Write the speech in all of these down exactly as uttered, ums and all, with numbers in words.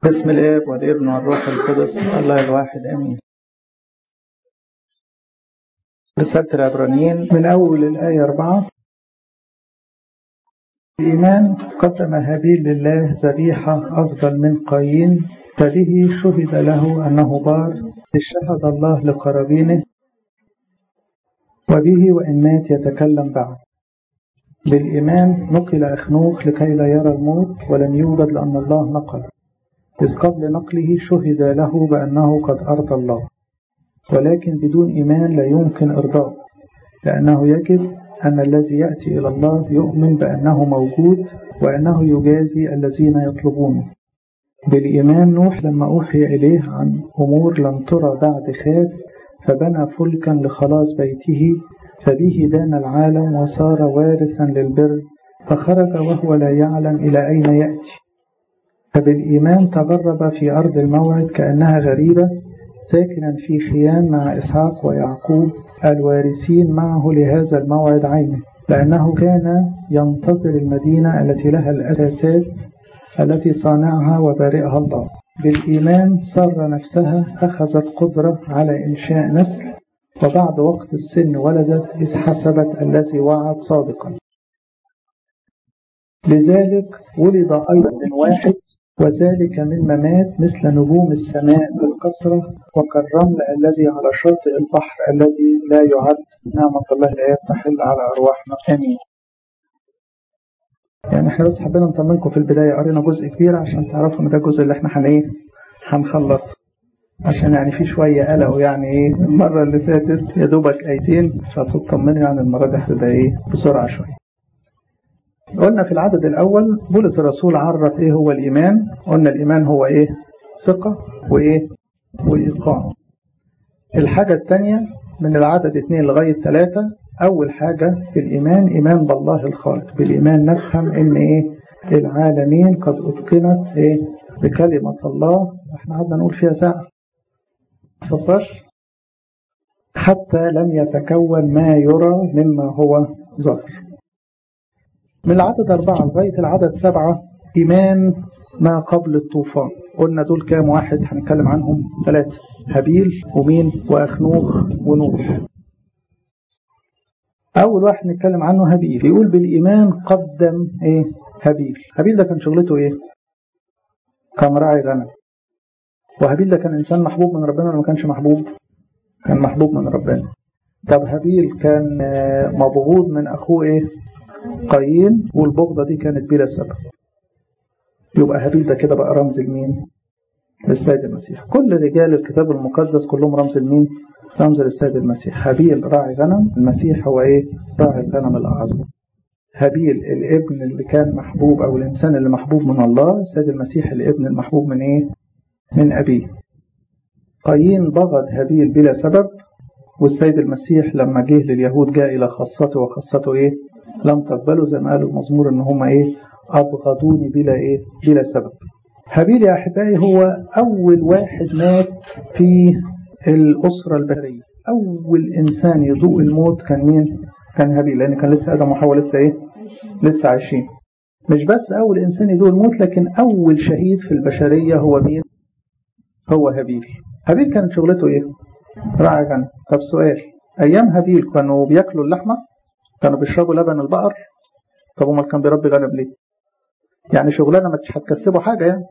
باسم الآب والابن والروح القدس الله الواحد آمين. رسالة العبرانيين من أول الآية أربعة. الإيمان قدم هابيل لله ذبيحة أفضل من قايين، فبه شهد له أنه بار، إذ شهد الله لقرابينه، وبه وإن مات يتكلم بعد. بالإيمان نقل أخنوخ لكي لا يرى الموت، ولم يوجد لأن الله نقل، إذ قبل نقله شهد له بأنه قد أرضى الله. ولكن بدون إيمان لا يمكن إرضاء، لأنه يجب أن الذي يأتي إلى الله يؤمن بأنه موجود وأنه يجازي الذين يطلبونه. بالإيمان نوح لما أوحي إليه عن أمور لم ترى بعد خاف، فبنى فلكا لخلاص بيته، فبه دان العالم وصار وارثا للبر، فخرج وهو لا يعلم إلى أين يأتي. فبالإيمان تغرب في أرض الموعد كأنها غريبة، ساكنا في خيام مع إسحاق ويعقوب الوارثين معه لهذا الموعد عينه، لأنه كان ينتظر المدينة التي لها الأساسات التي صانعها وبارئها الله. بالإيمان سر نفسها أخذت قدرة على إنشاء نسل، وبعد وقت السن ولدت، إذ حسبت الذي وعد صادقا. لذلك ولد أيضا من واحد، وذلك من ممات مثل نجوم السماء بالكثرة، وكالرمل الذي على شاطئ البحر الذي لا يعد. نعمة الله لا تحل على أرواحنا آمين. يعني احنا بس حبينا نطمنكم في البداية، قرينا جزء كبير عشان تعرفوا ان ده الجزء اللي احنا هن ايه هنخلصه، عشان يعني في شوية قلقوا يعني ايه المرة اللي فاتت يا دوبك ايتين، فتطمنوا يعني المرة دي هتبقى ايه بسرعة شوية. قلنا في العدد الأول بولس الرسول عرف إيه هو الإيمان. قلنا الإيمان هو إيه؟ ثقة وإيه؟ وإيقان. الحاجة الثانية من العدد اثنين لغاية ثلاثة، أول حاجة في الإيمان إيمان بالله الخالق. بالإيمان نفهم إن إيه؟ العالمين قد أتقنت إيه؟ بكلمة الله. إحنا قعدنا نقول فيها ساعة فصلش حتى لم يتكون ما يرى مما هو ظاهر. من العدد أربعة لغاية العدد سبعة إيمان ما قبل الطوفان. قلنا دول كام واحد هنتكلم عنهم؟ ثلاثة، هابيل ومين وأخنوخ ونوح. أول واحد نتكلم عنه هابيل. بيقول بالإيمان قدم إيه؟ هابيل. هابيل ده كان شغلته إيه؟ كان راعي غنم. وهابيل ده كان إنسان محبوب من ربنا ولا ما كانش محبوب؟ كان محبوب من ربنا. طب هابيل كان مبغوض من أخوه إيه؟ قايين، والبغضة دي كانت بلا سبب. يبقى هابيل ده كده بقى رمز لمين؟ للسيد المسيح. كل رجال الكتاب المقدس كلهم رمز لمين؟ رمز للسيد المسيح. هابيل راعي غنم، المسيح هو ايه؟ راعي الغنم الأعظم. هابيل الابن اللي كان محبوب أو الإنسان اللي محبوب من الله، السيد المسيح الابن المحبوب من ايه؟ من أبيه. قايين بغض هابيل بلا سبب، والسيد المسيح لما جه لليهود جاء إلى خاصته، وخاصته ايه؟ لم تقبلوا، زي ما قالوا المزمور ان هم ايه؟ ابغضوني بلا ايه؟ بلا سبب. هابيل يا احبائي هو اول واحد مات في الاسره البشريه. اول انسان يذوق الموت كان مين؟ كان هابيل، لان كان لسه ادم وحواء لسه ايه؟ لسه عايشين. مش بس اول انسان يذوق الموت، لكن اول شهيد في البشريه هو مين؟ هو هابيل. هابيل كانت شغلته ايه؟ راعي غنم. طب سؤال، ايام هابيل كانوا بياكلوا اللحمه؟ كانوا بيشربوا لبن البقر؟ طب امال كان بيربي غنم ليه؟ يعني شغلانه مش هتكسبه حاجه يعني،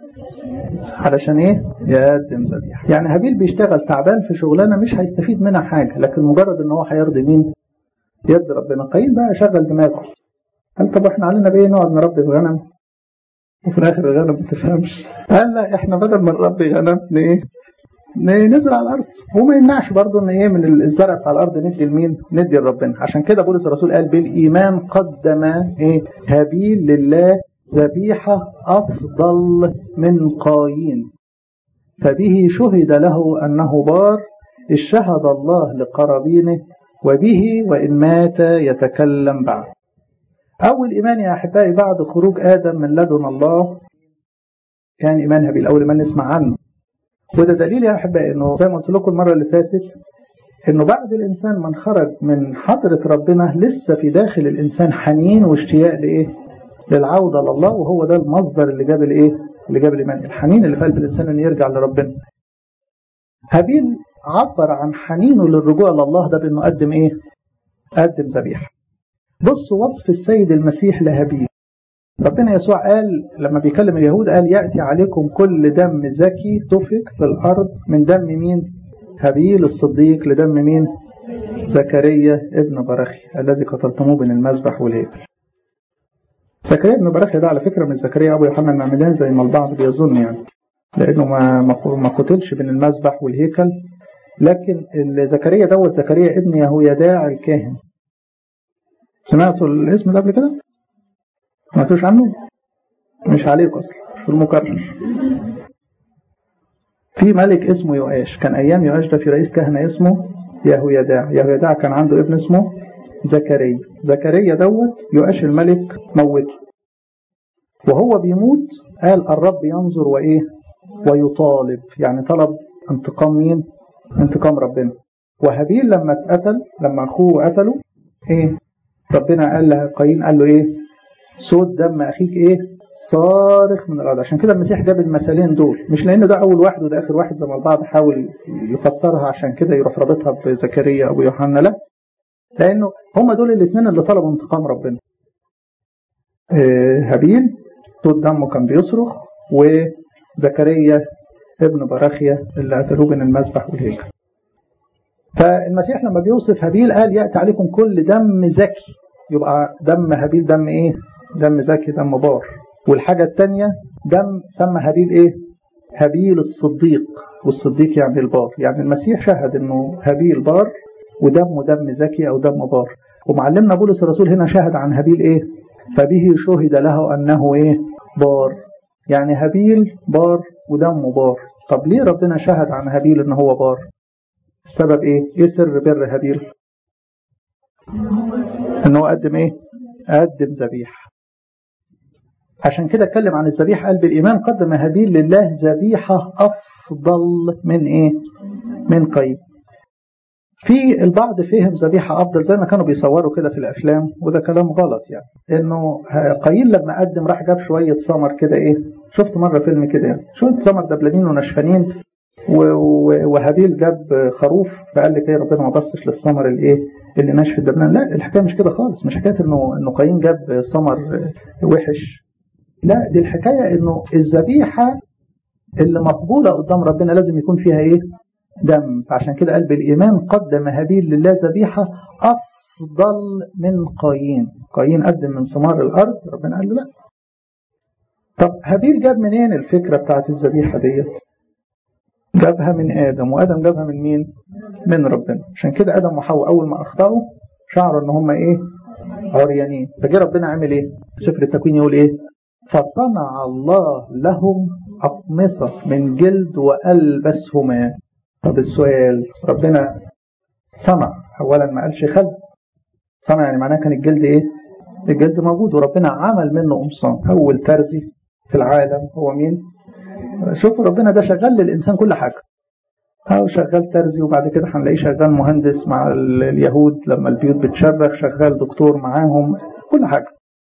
علشان ايه؟ يقدم ذبيحه. يعني هابيل بيشتغل تعبان في شغلانه مش هيستفيد منها حاجه، لكن مجرد ان هو هيرضي مين؟ يرضي ربنا. قايين بقى شغل دماغه، قال طب احنا علينا بايه نقعد نربي الغنم وفي الاخر الغنم ما تفهمش؟ قال لا، احنا بدل ما نربي غنم ايه؟ نزرع على الارض. وما يمنعش برضه ان ايه من الزرع بتاع الارض ندي لمين؟ ندي لربنا. عشان كده بولس الرسول قال بالايمان قدم ايه؟ هابيل لله ذبيحه افضل من قايين، فبه شهد له انه بار، اذ شهد الله لقرابينه، وبه وان مات يتكلم بعد. اول ايمان يا احبائي بعد خروج ادم من لدن الله كان ايمان هابيل. اول ايمان نسمع عنه، وده دليل يا أحبائي إنه زي ما قلت لكم المرة اللي فاتت، إنه بعد الإنسان من خرج من حضرة ربنا لسه في داخل الإنسان حنين واشتياق لإيه؟ للعودة لله، وهو ده المصدر اللي جاب الإيه؟ اللي جاب الإيمان، الحنين اللي في قلب الإنسان إنه يرجع لربنا. هابيل عبر عن حنينه للرجوع لله ده بأنه قدم إيه؟ قدم ذبيحة. بص وصف السيد المسيح لهابيل. ربنا يسوع قال لما بيكلم اليهود قال يأتي عليكم كل دم زكي تفك في الأرض من دم مين؟ هابيل الصديق لدم مين؟ زكريا ابن براخي الذي قتلتموه بين المذبح والهيكل. زكريا ابن براخي ده على فكرة من زكريا أبو يوحنا المعمدان زي ما البعض بيظن يعني، لأنه ما ما قتلش بين المذبح والهيكل، لكن زكريا دوت زكريا ابن يهويداع الكاهن. سمعتوا الاسم ده قبل كده؟ ما سمعتوش عنه؟ مش عليكم أصلا، مش في المقارنة. في ملك اسمه يؤاش، كان أيام يؤاش ده في رئيس كهنة اسمه يهويداع. يهويداع كان عنده ابن اسمه زكريا. زكريا دوت يؤاش الملك موته، وهو بيموت قال الرب ينظر وإيه ويطالب، يعني طلب انتقام مين؟ انتقام ربنا. وهابيل لما اتقتل، لما أخوه قتله إيه؟ ربنا قال له قايين قال له إيه؟ صوت دم أخيك إيه؟ صارخ من الأرض. عشان كده المسيح جاب المثالين دول، مش لأنه ده أول واحد وده آخر واحد زي ما البعض حاول يفسرها عشان كده يروح رابطها بزكريا أبو يوحنا، لا، لأنه هم دول الاثنين اللي طلبوا انتقام ربنا. هابيل صوت دمه كان بيصرخ، وزكريا ابن براخيا اللي قتلوه بين المذبح والهيكل. فالمسيح لما بيوصف هابيل قال يأتي عليكم كل دم زكي، يبقى دم هابيل دم ايه؟ دم زكي، دم بار. والحاجة الثانية دم سمى هابيل ايه؟ هابيل الصديق، والصديق يعني البار. يعني المسيح شهد انه هابيل بار ودمه دم زكي او دم بار. ومعلمنا بولس الرسول هنا شهد عن هابيل ايه؟ فبه شهد له انه ايه؟ بار. يعني هابيل بار ودمه بار. طب ليه ربنا شهد عن هابيل ان هو بار؟ السبب ايه؟ ايه سر بر هابيل؟ انه قدم ايه؟ قدم ذبيحه. عشان كده اتكلم عن الذبيحه قال بالايمان قدم هابيل لله ذبيحه افضل من ايه؟ من قايين. في البعض فهم ذبيحه افضل زي ما كانوا بيصوروا كده في الافلام، وده كلام غلط. يعني انه قايين لما قدم راح جاب شويه ثمر كده ايه؟ شفت مره فيلم كده يعني شويه ثمر دبلانين ونشفانين، وهابيل جاب خروف، فقال لك ايه ربنا ما بصش للثمر الايه اللي ناشف الدبلان. لا، الحكايه مش كده خالص. مش حكايه انه انه قايين جاب ثمر وحش، لا، دي الحكايه انه الذبيحه اللي مقبوله قدام ربنا لازم يكون فيها ايه؟ دم. فعشان كده قال بالايمان قدم هابيل لله ذبيحه افضل من قايين. قايين قدم من ثمار الارض، ربنا قال له لا. طب هابيل جاب منين الفكره بتاعت الذبيحه ديت؟ جابها من آدم، وآدم جابها من مين؟ من ربنا. عشان كده آدم وحواء أول ما أخطأوا شعروا إن هم إيه؟ عريانين. فجاء ربنا عمل إيه؟ سفر التكوين يقول إيه؟ فصنع الله لهم أقمصة من جلد وألبسهما. طب السؤال، ربنا صنع، أولا ما قالش خلق، صنع يعني معناه كان الجلد إيه؟ الجلد موجود، وربنا عمل منه قمصان. أول ترزي في العالم هو مين؟ شوفوا ربنا ده شغال للإنسان كل حاجة. أو شغال ترزي، وبعد كده هنلاقيه شغال مهندس مع اليهود لما البيوت بتشرخ، شغال دكتور معاهم، كل حاجة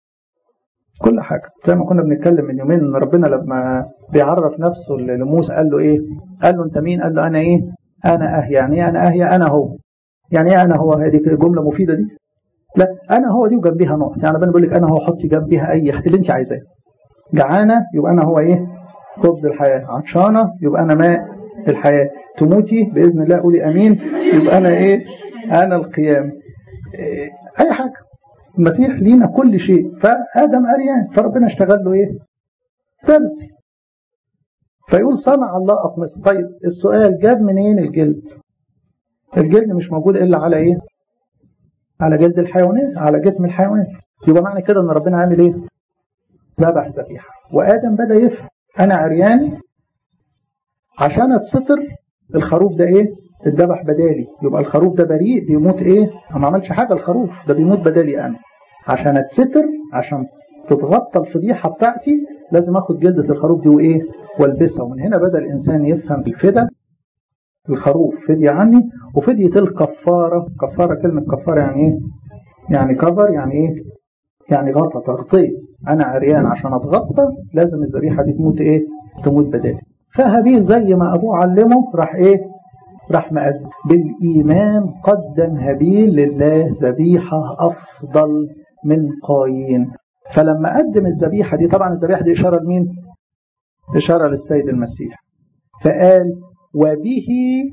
كل حاجة. زي ما كنا بنتكلم من يومين ان ربنا لما بيعرف نفسه لموسى قال له ايه؟ قال له انت مين؟ قال له انا ايه؟ انا اهيا. يعني ايه انا اهيا؟ انا هو. يعني ايه انا هو؟ هذه جملة مفيدة دي؟ لا، انا هو دي وجنبيها نقط. يعني ربنا بيقول لك انا هو، حطي جنبيها اي اللي انت عايزاه. جعانة يبقى انا هو ايه؟ خبز الحياة. عطشانة يبقى أنا ماء الحياة. تموتي بإذن الله قولي أمين يبقى أنا إيه؟ أنا القيام. إيه؟ أي حاجة. المسيح لينا كل شيء. فآدم أريان، فربنا اشتغل له إيه؟ ترسي. فيقول صنع الله أقمصة. طيب السؤال، جاب منين الجلد؟ الجلد مش موجود إلا على إيه؟ على جلد الحيوانات، على جسم الحيوان. يبقى معنى كده إن ربنا عامل إيه؟ ذبح ذبيحة. وآدم بدأ يفهم أنا عريان، عشان أتستر الخروف ده إيه؟ الذبح بدالي. يبقى الخروف ده بريء بيموت إيه؟ ما عملش حاجة، الخروف ده بيموت بدالي أنا. عشان أتستر، عشان تتغطى الفضيحة بتاعتي، لازم أخد جلدة الخروف دي وإيه؟ والبسها. ومن هنا بدأ الإنسان يفهم الفدى. الخروف فدية عني، وفدية الكفارة. كفارة، كلمة كفارة يعني إيه؟ يعني كفر، يعني إيه؟ يعني غطى، تغطية. أنا عريان عشان أتغطى، لازم الذبيحة دي تموت إيه؟ تموت بدالي. فهابيل زي ما أبوه علمه راح إيه؟ راح مقدم. بالإيمان قدم هابيل لله ذبيحة أفضل من قايين. فلما قدم الذبيحة دي، طبعا الذبيحة دي إشارة لمين؟ إشارة للسيد المسيح. فقال وبه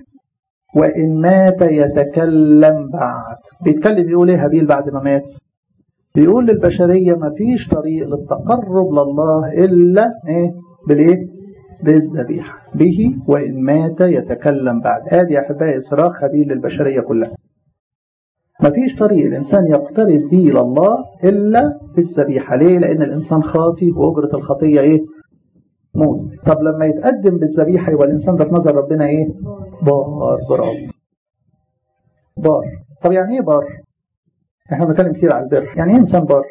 وإن مات يتكلم بعد. بيتكلم يقول إيه هابيل بعد ما مات؟ بيقول للبشرية ما فيش طريق للتقرب لله إلا إيه؟ بالإيه؟ بالذبيحة. به وإن مات يتكلم بعد. آدي يا أحبائي صراخ هابيل للبشرية كلها. ما فيش طريق الإنسان يقترب به لله إلا بالذبيحة. ليه؟ لأن الإنسان خاطي وأجرة الخطية إيه؟ موت. طب لما يتقدم بالذبيحة يبقى الإنسان ده في نظر ربنا إيه؟ بار. برافو. بار. طب يعني إيه بار؟ إحنا بنتكلم كتير على البر. يعني إيه إنسان بار؟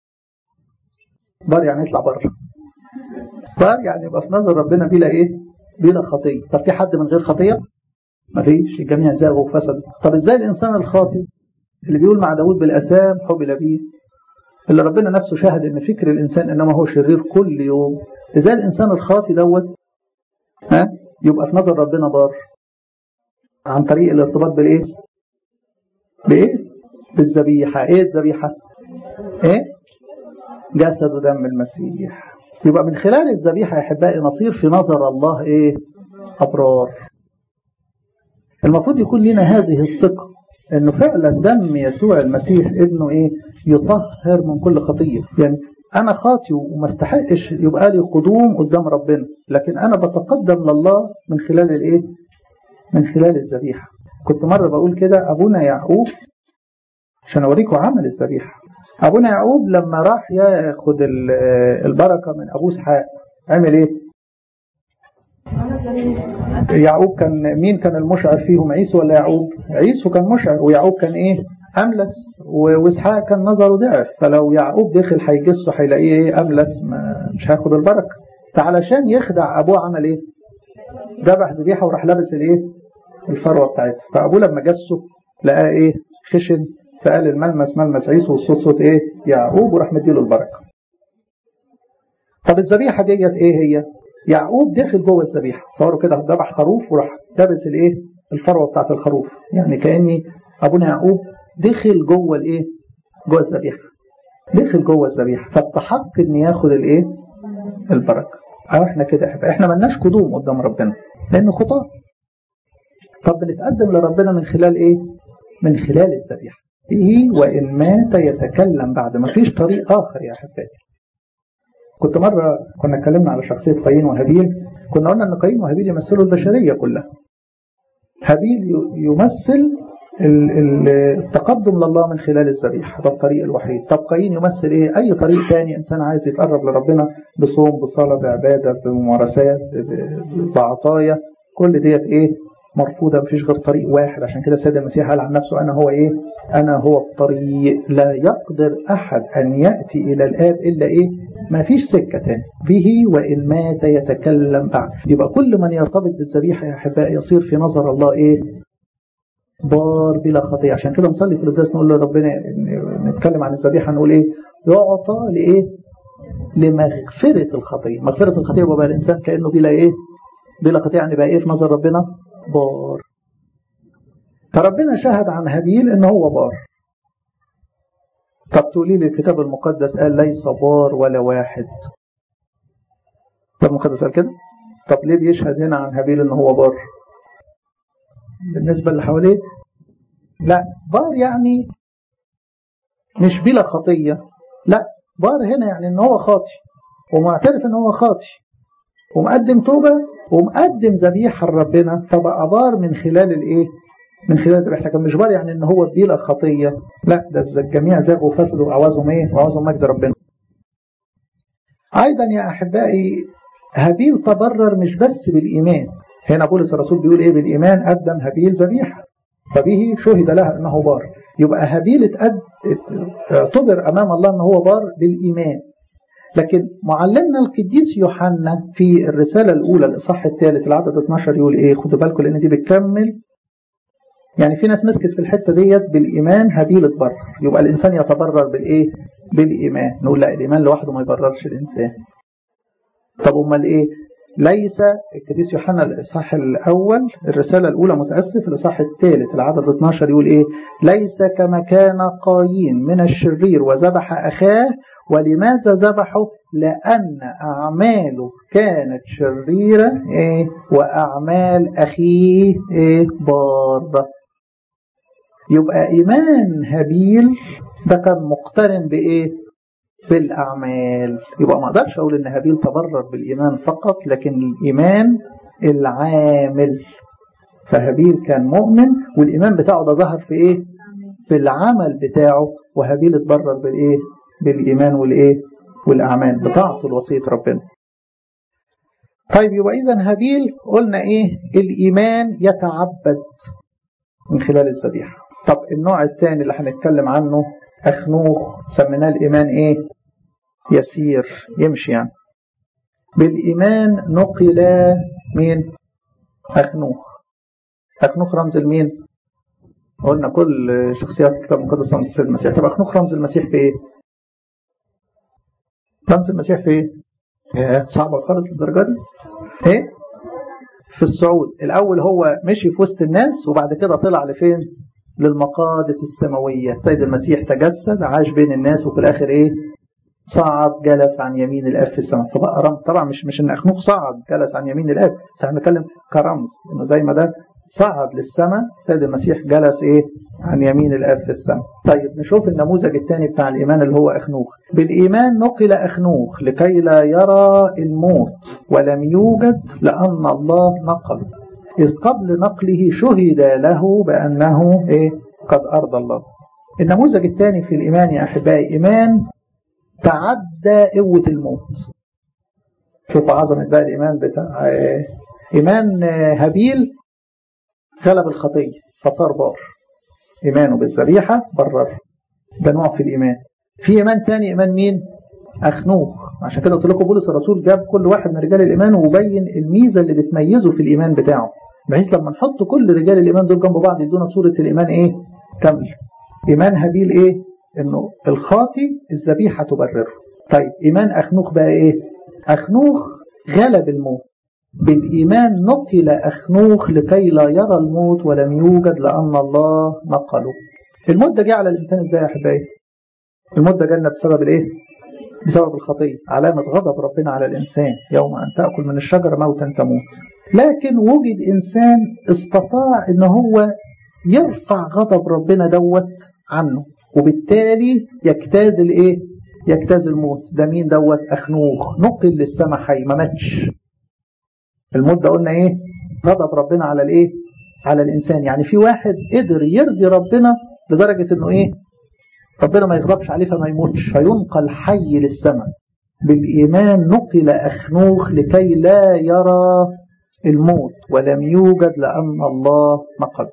بار يعني يطلع بره. بار يعني يبقى في نظر ربنا بلا إيه؟ بلا خطية. طب في حد من غير خطية؟ مفيش. الجميع زاغوا وفسدوا. طب إزاي الإنسان الخاطي اللي بيقول مع داود بالأسام حبل بيه، اللي ربنا نفسه شاهد إن فكر الإنسان إنما هو شرير كل يوم، إزاي الإنسان الخاطي دوت ها يبقى في نظر ربنا بار؟ عن طريق الارتباط بالإيه؟ بإيه؟ بالذبيحة. إيه الذبيحة؟ إيه؟ جسد ودم المسيح. يبقى من خلال الذبيحة يا أحبائي نصير في نظر الله إيه؟ أبرار. المفروض يكون لنا هذه الثقة إنه فعلا دم يسوع المسيح ابنه إيه؟ يطهر من كل خطية. يعني أنا خاطي وما استحقش يبقى لي قدوم قدام ربنا، لكن أنا بتقدم لله من خلال الإيه؟ من خلال الذبيحة. كنت مرة بقول كده أبونا يعقوب عشان أوريكم عمل الذبيحة. أبونا يعقوب لما راح ياخد البركة من أبو إسحاق عمل إيه؟ يعقوب كان مين كان المشعر فيهم؟ عيسو ولا يعقوب؟ عيسو كان مشعر، ويعقوب كان إيه؟ أملس، وإسحاق كان نظره ضعف. فلو يعقوب دخل هيجسه هيلاقيه إيه؟ أملس، مش هياخد البركة. فعلشان يخدع أبوه عمل إيه؟ ذبح ذبيحة وراح لابس الإيه؟ الفروة بتاعتها. فأبوه لما جسه لقاه إيه؟ خشن. فقال الملمس ملمس عيسو والصوت صوت إيه؟ يعقوب، وراح مديله البركة. طب الذبيحة ديت إيه هي؟ يعقوب دخل جوه الذبيحة. تصوروا كده ذبح خروف وراح لابس الإيه؟ الفروة بتاعت الخروف. يعني كأني أبونا يعقوب دخل جوه الإيه؟ جوه الذبيحة. دخل جوه الذبيحة فاستحق إن ياخد الإيه؟ البركة. أو إحنا كده إحنا إحنا ملناش قدوم قدام ربنا لأنه خطاة. طب بنتقدم لربنا من خلال إيه؟ من خلال الذبيحة. به وإن مات يتكلم بعد. ما فيش طريق آخر يا أحبائي. كنت مرة كنا اتكلمنا على شخصية قايين وهابيل. كنا قلنا أن قايين وهابيل يمثلوا البشرية كلها. هابيل يمثل التقدم لله من خلال الذبيحة، ده الطريق الوحيد. طب قايين يمثل إيه؟ أي طريق تاني إنسان عايز يتقرب لربنا بصوم بصلاة بعبادة بممارسات بعطايا، كل ديت إيه؟ مرفوضة. مفيش غير طريق واحد. عشان كده السيد المسيح قال عن نفسه أنا هو إيه؟ أنا هو الطريق، لا يقدر أحد أن يأتي إلى الآب إلا إيه؟ ما فيش سكة تاني. به وإن مات يتكلم بعد. يبقى كل من يرتبط بالذبيحة يا أحبائي يصير في نظر الله إيه؟ بار بلا خطية. عشان كده نصلي في القداس نقول لربنا، نتكلم عن الذبيحة نقول إيه؟ يعطى لإيه؟ لمغفرة الخطية. مغفرة الخطية يبقى الإنسان كأنه بلا إيه؟ بلا خطية. يعني بقى إيه في نظر ربنا؟ بار. فربنا شهد عن هابيل إنه هو بار. طب تقولي لي الكتاب المقدس قال ليس بار ولا واحد. الكتاب المقدس قال كده؟ طب ليه بيشهد هنا عن هابيل إنه هو بار؟ بالنسبة اللي حواليه لا، بار يعني مش بلا خطية. لا، بار هنا يعني إنه هو خاطي ومعترف إنه هو خاطي ومقدم توبة ومقدم ذبيحة لربنا، فبقى بار من خلال الإيه؟ من خلال الذبيحة. لكن مش بار يعني إن هو بلا خطية. لا، ده الجميع زاغوا وفسدوا وعوزهم إيه؟ وعوزهم مجد ربنا. أيضا يا أحبائي هابيل تبرر مش بس بالإيمان. هنا بولس الرسول بيقول إيه؟ بالإيمان قدم هابيل ذبيحة فبه شهد لها أنه بار. يبقى هابيل اعتبر أمام الله أنه هو بار بالإيمان. لكن معلمنا القديس يوحنا في الرسالة الأولى الإصحاح الثالث العدد اثناشر يقول إيه؟ خدوا بالكم لأن دي بتكمل يعني في ناس مسكت في الحتة ديت بالإيمان هابيل اتبرر، يبقى الإنسان يتبرر بالإيه؟ بالإيمان. نقول لا، الإيمان لوحده ما يبررش الإنسان. طب أمال إيه؟ ليس القديس يوحنا الإصحاح الأول الرسالة الأولى متأسف الإصحاح الثالث العدد اثناشر يقول إيه؟ ليس كما كان قايين من الشرير وذبح أخاه. ولماذا ذبحه؟ لأن أعماله كانت شريرة إيه؟ وأعمال أخيه إيه؟ بارة. يبقى إيمان هابيل ده كان مقترن بإيه؟ بالأعمال. يبقى ما أقدرش أقول إن هابيل تبرر بالإيمان فقط، لكن الإيمان العامل. فهابيل كان مؤمن والإيمان بتاعه ده ظهر في إيه؟ في العمل بتاعه. وهابيل اتبرر بالإيه؟ بالإيمان والإيه؟ والأعمال بتاعته الوصية ربنا. طيب يبقى إذن هابيل قلنا إيه؟ الإيمان يتعبد من خلال الذبيحة. طب النوع الثاني اللي هنتكلم عنه أخنوخ، سميناه الإيمان إيه؟ يسير، يمشي يعني. بالإيمان نقل مين؟ أخنوخ. أخنوخ رمز المين؟ قلنا كل شخصيات الكتاب المقدس رمز السيد المسيح. طب أخنوخ رمز المسيح في إيه؟ رمز المسيح في إيه؟ ياه صعبة خالص الدرجة دي. إيه؟ في الصعود. الأول هو مشي في وسط الناس وبعد كده طلع لفين؟ للمقادس السماوية. سيد المسيح تجسد عاش بين الناس وفي الآخر إيه؟ صعد جلس عن يمين الآب في السماء. فبقى رمز طبعا مش مش إن أخنوخ صعد جلس عن يمين الآب، بس احنا بنتكلم كرمز إنه زي ما ده صعد للسماء سيد المسيح جلس إيه؟ عن يمين الآب في السماء. طيب نشوف النموذج الثاني بتاع الإيمان اللي هو أخنوخ. بالإيمان نقل أخنوخ لكي لا يرى الموت ولم يوجد لأن الله نقله، إذ قبل نقله شهد له بأنه إيه؟ قد أرضى الله. النموذج الثاني في الإيمان يا أحبائي إيمان تعدى قوة الموت. شوفوا عظمة بقى الإيمان بتاع إيمان هابيل غلب الخطية فصار بار. إيمانه بالذبيحة برر. ده نوع في الإيمان. في إيمان تاني إيمان مين؟ أخنوخ. عشان كده قلت لكم بولس الرسول جاب كل واحد من رجال الإيمان وبين الميزة اللي بتميزه في الإيمان بتاعه، بحيث لما نحط كل رجال الإيمان دول جنب بعض يدونا صورة الإيمان إيه؟ كامل. إيمان هابيل إيه؟ إنه الخاطي الذبيحة تبرره. طيب إيمان أخنوخ بقى إيه؟ أخنوخ غلب الموت. بالإيمان نقل أخنوخ لكي لا يرى الموت ولم يوجد لأن الله نقله. الموت ده جه على الإنسان إزاي يا حبايبي؟ الموت ده جالنا بسبب الإيه؟ بسبب الخطية. علامة غضب ربنا على الإنسان يوم أن تأكل من الشجرة موتا تموت. لكن وجد إنسان استطاع إن هو يرفع غضب ربنا دوت عنه، وبالتالي يجتاز الإيه؟ يجتاز الموت. ده مين دوت؟ أخنوخ. نقل للسماء حي، ما ماتش. الموت ده قلنا إيه؟ غضب ربنا على الإيه؟ على الإنسان. يعني في واحد قدر يرضي ربنا لدرجة إنه إيه؟ ربنا ما يغضبش عليه فما يموتش، فينقل حي للسماء. بالإيمان نقل أخنوخ لكي لا يرى الموت ولم يوجد لأن الله نقل.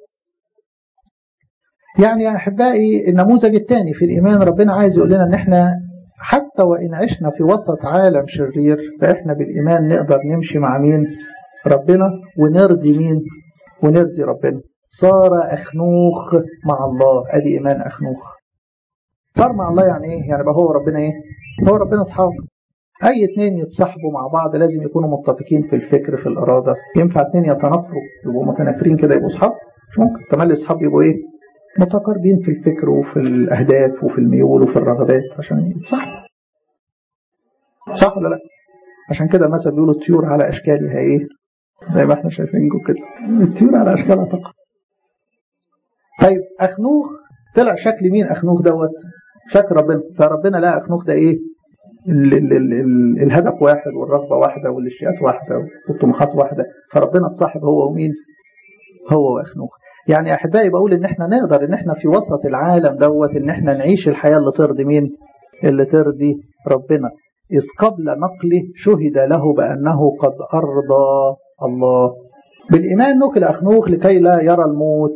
يعني يا أحبائي النموذج الثاني في الإيمان ربنا عايز يقول لنا إن إحنا حتى وإن عشنا في وسط عالم شرير فإحنا بالإيمان نقدر نمشي مع مين؟ ربنا. ونرضي مين؟ ونرضي ربنا. صار أخنوخ مع الله. أدي إيمان أخنوخ. صار مع الله يعني إيه؟ يعني بقى هو ربنا إيه؟ هو ربنا أصحاب. أي اتنين يتصاحبوا مع بعض لازم يكونوا متفقين في الفكر في الإرادة. ينفع اتنين يتنافروا يبقوا متنافرين كده يبقوا أصحاب؟ مش ممكن. تملي أصحاب يبقوا إيه؟ متقاربين في الفكر وفي الأهداف وفي الميول وفي الرغبات عشان يتصاحبوا. صح ولا لا؟ عشان كده مثلا بيقولوا الطيور على أشكالها إيه؟ زي ما احنا شايفين كده الطيور على أشكالها تقع. طيب أخنوخ طلع شكل مين أخنوخ دوت؟ شكل ربنا. فربنا لا أخنوخ ده إيه؟ ال ال ال ال الهدف واحد والرغبة واحدة والاشتياقات واحدة والطموحات واحدة. فربنا اتصاحب هو ومين؟ هو وأخنوخ. يعني يا أحبائي بقول إن احنا نقدر إن احنا في وسط العالم دوت إن احنا نعيش الحياة اللي ترضي مين؟ اللي ترضي ربنا. إذ قبل نقله شهد له بأنه قد أرضى الله. بالإيمان نقل أخنوخ لكي لا يرى الموت.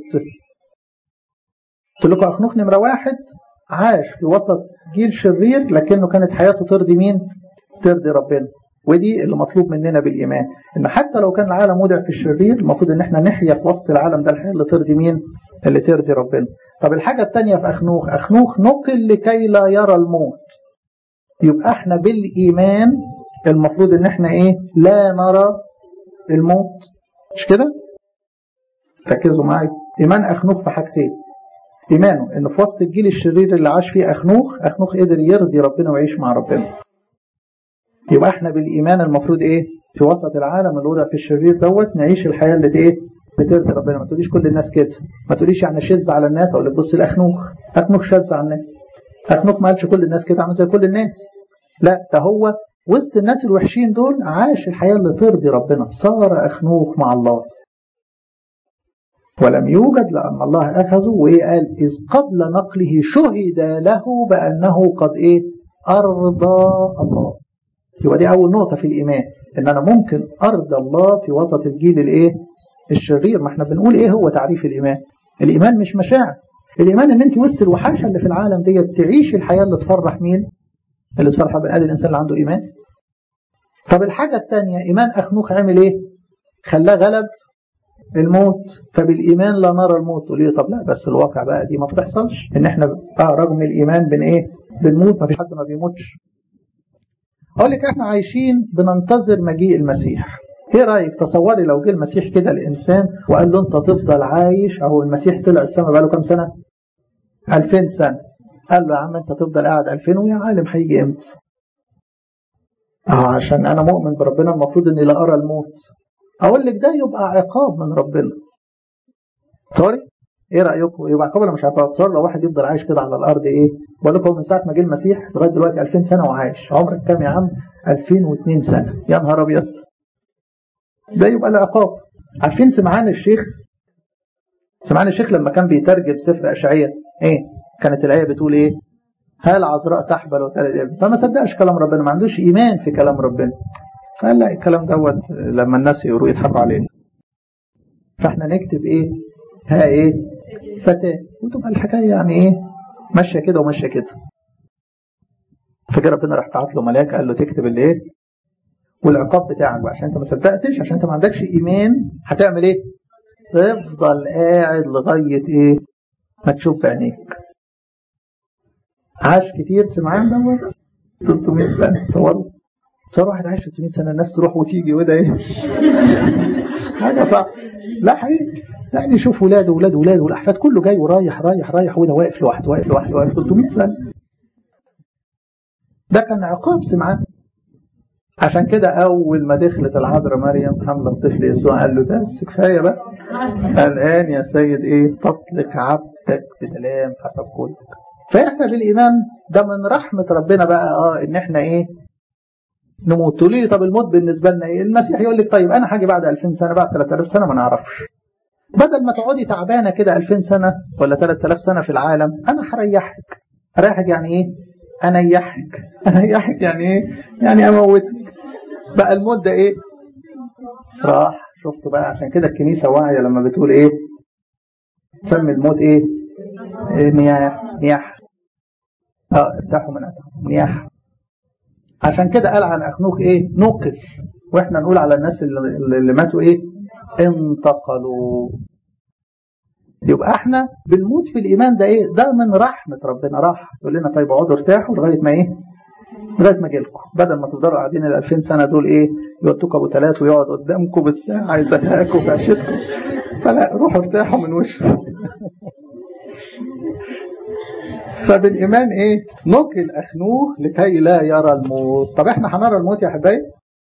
قلت لكم أخنوخ نمرة واحد عاش في وسط جيل شرير لكنه كانت حياته ترضي مين؟ ترضي ربنا. ودي اللي مطلوب مننا بالإيمان، إن حتى لو كان العالم مودع في الشرير المفروض إن احنا نحيا في وسط العالم ده الحياة اللي ترضي مين؟ اللي ترضي ربنا. طب الحاجة التانية في أخنوخ، أخنوخ نقل لكي لا يرى الموت. يبقى احنا بالإيمان المفروض ان احنا ايه؟ لا نرى الموت. مش كده؟ ركزوا معي. إيمان أخنوخ في حاجتين. إيمانه إنه في وسط الجيل الشرير اللي عاش فيه أخنوخ، أخنوخ قدر يرضي ربنا ويعيش مع ربنا. يبقى احنا بالإيمان المفروض إيه؟ في وسط العالم اللي وضع في الشرير دوت نعيش الحياة اللي إيه؟ بترضي ربنا. ما تقوليش كل الناس كده، ما تقوليش يعني شز على الناس. أقول لك بص لأخنوخ، أخنوخ شز على الناس. أخنوخ ما قالش كل الناس كده عامل زي كل الناس، لا ده هو وسط الناس الوحشين دول عاش الحياة اللي ترضي ربنا. صار أخنوخ مع الله ولم يوجد لأن الله أخذه. وإيه قال؟ إذ قبل نقله شهد له بأنه قد إيه؟ أرضى الله. يبقى دي أول نقطة في الإيمان، إن أنا ممكن أرضى الله في وسط الجيل الإيه؟ الشرير. ما احنا بنقول إيه هو تعريف الإيمان؟ الإيمان مش مشاعر. الإيمان إن أنت وسط الوحاشة اللي في العالم دي تعيش الحياة اللي تفرح مين؟ اللي تفرح بني آدم الإنسان اللي عنده إيمان. طب الحاجة الثانية، إيمان أخنوخ عمل إيه؟ خلاه غلب الموت. فبالإيمان لا نرى الموت. ليه؟ طب لا بس الواقع بقى دي ما بتحصلش، إن إحنا آه رغم الإيمان بن إيه؟ بنموت. ما فيش حد ما بيموتش. أقول لك إحنا عايشين بننتظر مجيء المسيح. إيه رأيك؟ تصوري لو جه المسيح كده الإنسان وقال له أنت تفضل عايش، أو المسيح طلع السماء بقى له كام سنة؟ ألفين سنة. قال له يا عم أنت تفضل قاعد ألفين ويا عالم هيجي إمتى؟ أه عشان أنا مؤمن بربنا المفروض إني لا أرى الموت. أقول لك ده يبقى عقاب من ربنا. سوري؟ إيه رأيكم؟ يبقى عقاب ولا مش عقاب؟ صار لو واحد يفضل عايش كده على الأرض إيه؟ بقول لكم من ساعة ما جه المسيح لغاية دلوقتي ألفين سنة وعايش. عمرك كام يا عم؟ ألفين واثنين سنة. يا نهار أبيض. ده يبقى العقاب. عارفين سمعان الشيخ؟ سمعان الشيخ لما كان بيترجم سفر أشعياء إيه؟ كانت الآية بتقول إيه؟ هل عذراء تحبل وتلد ابن؟ فما صدقش كلام ربنا، ما عندوش إيمان في كلام ربنا. فقال لا الكلام دوت لما الناس يقولوا يضحكوا علينا. فاحنا نكتب ايه؟ ها ايه؟ فتاة. وتبقى الحكايه يعني ايه؟ ماشيه كده وماشيه كده. فكده ربنا راح بعت له ملاك قال له تكتب اللي ايه؟ والعقاب بتاعك بقى عشان انت ما صدقتش، عشان انت ما عندكش ايمان. هتعمل ايه؟ تفضل قاعد لغايه ايه؟ ما تشوف بعينيك. عاش كتير سمعان دوت ثلاثمائة سنه. تصوروا صار واحد عايش ثلاثمائة سنه الناس تروح وتيجي وده ايه؟ حاجه صعبه. لا حقيقي يعني يشوف ولاده ولاده ولاده والاحفاد كله جاي ورايح رايح رايح وده واقف لوحده واقف لوحده واقف ثلاثمائة سنه. ده كان عقاب سمعان. عشان كده اول ما دخلت العذراء مريم حمل الطفل يسوع قال له بس كفايه بقى. الان يا سيد ايه؟ تطلق عبدك بسلام حسب قولك. فاحنا في الايمان ده من رحمه ربنا بقى اه ان احنا ايه؟ نموت. تقولي لي طب الموت بالنسبه لنا ايه؟ المسيح يقول لك طيب انا هاجي بعد ألفين سنه، بعد ثلاثة آلاف سنه ما نعرفش. بدل ما تقعدي تعبانه كده ألفين سنه ولا ثلاثة آلاف سنه في العالم، انا هريحك. هريحك يعني ايه؟ انيحك. انيحك يعني ايه؟ يعني اموتك. بقى الموت ده ايه؟ راح. شفتوا بقى؟ عشان كده الكنيسه واعيه لما بتقول ايه؟ تسمي الموت ايه؟ إيه نياح. نياح. اه ارتاحوا من اتعبوا. نياح. عشان كده قال عن أخنوخ إيه؟ نقل. وإحنا نقول على الناس اللي, اللي ماتوا إيه؟ انتقلوا. يبقى إحنا بنموت في الإيمان ده إيه؟ ده من رحمة ربنا. راح يقول لنا طيب اقعدوا ارتاحوا لغاية ما إيه؟ لغاية ما أجيلكم. بدل ما تفضلوا قاعدين الألفين سنة دول إيه؟ يودوك أبو ثلاث ويقعد قدامكم بالساعة يزهقكم في عشتكم. فلا روحوا ارتاحوا من وشه. فبالإيمان إيه؟ نقل أخنوخ لكي لا يرى الموت. طب إحنا هنرى الموت يا حبايب؟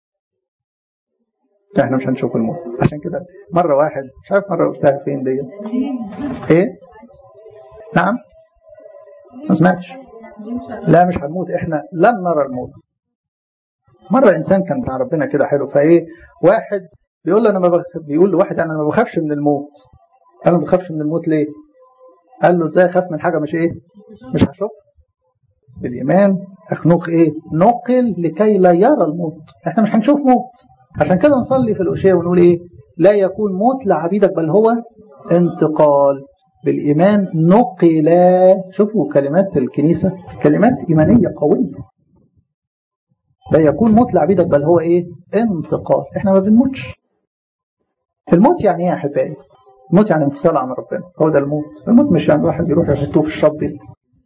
إحنا مش هنشوف الموت. عشان كده مرة واحد مش عارف مرة قلتها فين ديت. إيه؟ نعم؟ ما سمعتش؟ لا مش هنموت. إحنا لن نرى الموت. مرة إنسان كان بتاع ربنا كده حلو. فإيه؟ واحد بيقول له أنا ما بخ... بيقول لواحد أنا ما بخافش من الموت. قال له ما بخافش من الموت ليه؟ قال له ازاي اخاف من حاجه مش ايه؟ مش هشوف. بالايمان أخنوخ ايه؟ نقل لكي لا يرى الموت. احنا مش هنشوف موت. عشان كده نصلي في الأشياء ونقول ايه؟ لا يكون موت لعبيدك بل هو انتقال. بالايمان نقل. شوفوا كلمات الكنيسه كلمات ايمانيه قويه. لا يكون موت لعبيدك بل هو ايه؟ انتقال. احنا ما بنموتش. الموت يعني ايه يا احبائي؟ الموت يعني انفصال عن ربنا، هو ده الموت. الموت مش يعني واحد يروح يحطوه في الشبل،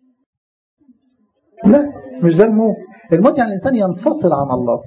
لا مش ده الموت. الموت يعني الإنسان ينفصل عن الله.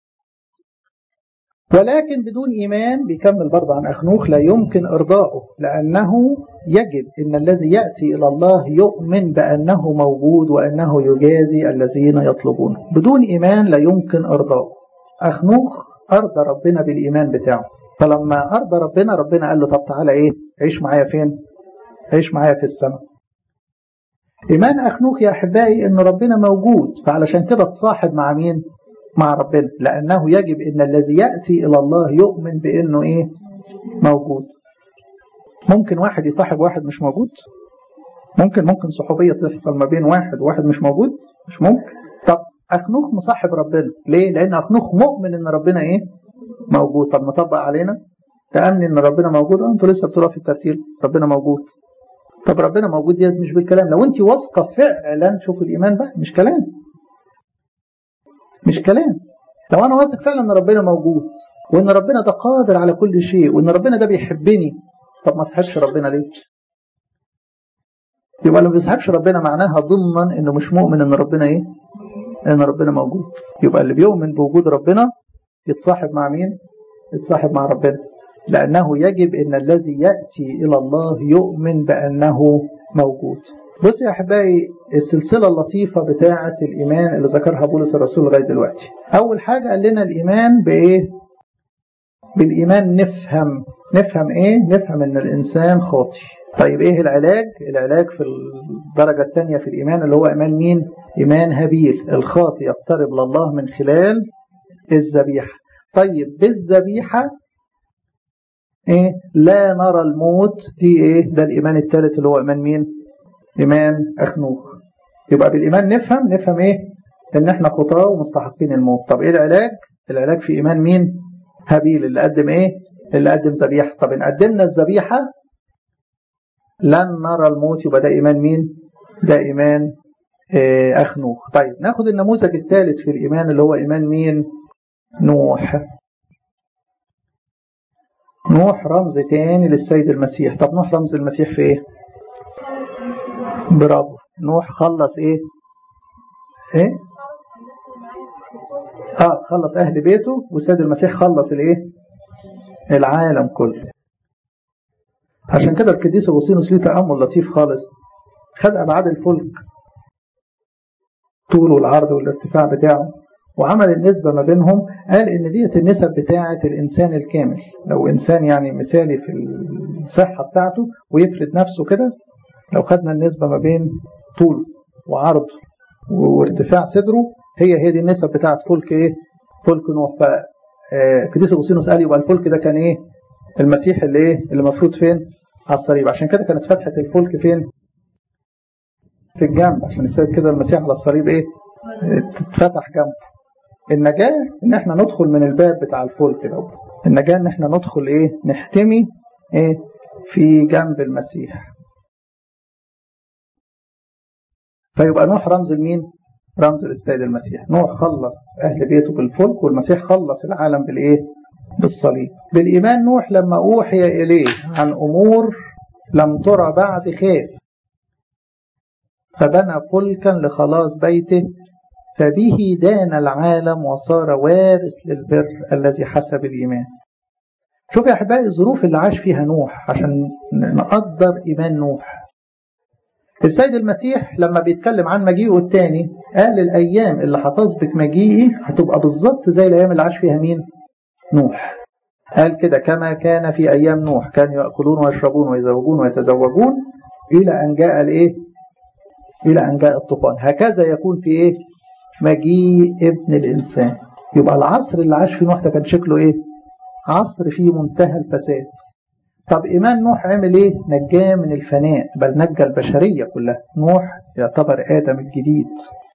ولكن بدون إيمان، بيكمل برضه عن أخنوخ، لا يمكن إرضاؤه، لأنه يجب أن الذي يأتي إلى الله يؤمن بأنه موجود وأنه يجازي الذين يطلبونه. بدون إيمان لا يمكن إرضاؤه. أخنوخ أرضى ربنا بالإيمان بتاعه، فلما أرضى ربنا، ربنا قال له طب تعالى إيه، عيش معايا فين؟ عيش معايا في السماء. إيمان أخنوخ يا أحبائي إن ربنا موجود، فعلشان كده تصاحب مع مين؟ مع ربنا، لأنه يجب أن الذي يأتي إلى الله يؤمن بأنه إيه؟ موجود. ممكن واحد يصاحب واحد مش موجود؟ ممكن ممكن صحوبية تحصل ما بين واحد وواحد مش موجود؟ مش ممكن. طب أخنوخ مصاحب ربنا ليه؟ لأن أخنوخ مؤمن إن ربنا إيه؟ موجود. طب نطبق علينا تأمن إن ربنا موجود؟ أنتوا لسه بتقولوا في الترتيل ربنا موجود. طب ربنا موجود دي مش بالكلام، لو أنت واثقة فعلا، شوف الإيمان بقى مش كلام، مش كلام. لو أنا واثق فعلا إن ربنا موجود وإن ربنا ده قادر على كل شيء وإن ربنا ده بيحبني، طب ما أصحبش ربنا ليه؟ يبقى لو ما بيصحبش ربنا معناها ضمنا إنه مش مؤمن إن ربنا إيه؟ إن ربنا موجود. يبقى اللي بيؤمن بوجود ربنا يتصاحب مع مين؟ يتصاحب مع ربنا، لأنه يجب أن الذي يأتي إلى الله يؤمن بأنه موجود. بص يا أحبائي، السلسلة اللطيفة بتاعة الإيمان اللي ذكرها بولس الرسول لغاية دلوقتي. أول حاجة قال لنا الإيمان بإيه؟ بالإيمان نفهم. نفهم إيه؟ نفهم أن الإنسان خاطئ. طيب إيه العلاج؟ العلاج في الدرجة الثانية في الإيمان اللي هو إيمان مين؟ إيمان هابيل. الخاطئ يقترب لله من خلال الذبيحة. طيب بالذبيحة إيه؟ لا نرى الموت. دي إيه؟ ده الإيمان الثالث اللي هو إيمان مين؟ إيمان أخنوخ. يبقى بالإيمان نفهم نفهم إيه؟ إن إحنا خطاة ومستحقين الموت. طب إيه العلاج؟ العلاج في إيمان مين؟ هابيل اللي قدم إيه؟ اللي قدم ذبيحة. طب إن قدمنا الذبيحة لن نرى الموت، يبقى ده إيمان مين؟ ده إيمان إيه؟ أخنوخ. طيب ناخد النموذج الثالث في الإيمان اللي هو إيمان مين؟ نوح. نوح رمز تاني للسيد المسيح. طب نوح رمز المسيح في إيه؟ برافو. نوح خلص إيه؟ إيه؟ آه خلص أهل بيته، والسيد المسيح خلص الإيه؟ العالم كله. عشان كده القديس أغسطينوس ليه تأمل لطيف خالص. خد أبعاد الفلك، طول والعرض والارتفاع بتاعه، وعمل النسبة ما بينهم. قال إن ديت النسب بتاعة الإنسان الكامل. لو إنسان يعني مثالي في الصحة بتاعته ويفرد نفسه كده، لو خدنا النسبة ما بين طول وعرض وارتفاع صدره، هي هي دي النسب بتاعة فلك إيه؟ فلك نوح. فقديس أغسطينوس قال يبقى الفلك ده كان إيه؟ المسيح اللي إيه؟ اللي مفروض فين؟ على الصليب. عشان كده كانت فتحة الفلك فين؟ في الجنب، عشان السيد كده المسيح على الصليب إيه؟ تتفتح جنبه. النجاة إن إحنا ندخل من الباب بتاع الفلك ده. النجاة إن إحنا ندخل إيه؟ نحتمي إيه؟ في جنب المسيح. فيبقى نوح رمز لمين؟ رمز للسيد المسيح. نوح خلص أهل بيته بالفلك، والمسيح خلص العالم بالإيه؟ بالصليب. بالإيمان نوح لما أوحي إليه عن أمور لم ترى بعد خاف، فبنى فلكا لخلاص بيته، فبه دان العالم وصار وارث للبر الذي حسب الإيمان. شوف يا أحبائي الظروف اللي عاش فيها نوح عشان نقدر إيمان نوح. السيد المسيح لما بيتكلم عن مجيئه الثاني قال الأيام اللي هتسبق مجيئي هتبقى بالظبط زي الأيام اللي عاش فيها مين؟ نوح. قال كده كما كان في أيام نوح كانوا يأكلون ويشربون ويزوجون ويتزوجون إلى أن جاء الإيه؟ إلى أن جاء الطوفان. هكذا يكون في إيه؟ مجيء ابن الإنسان. يبقى العصر اللي عاش فيه نوح ده كان شكله إيه؟ عصر فيه منتهى الفساد. طب إيمان نوح عمل إيه؟ نجاه من الفناء، بل نجى البشرية كلها. نوح يعتبر آدم الجديد.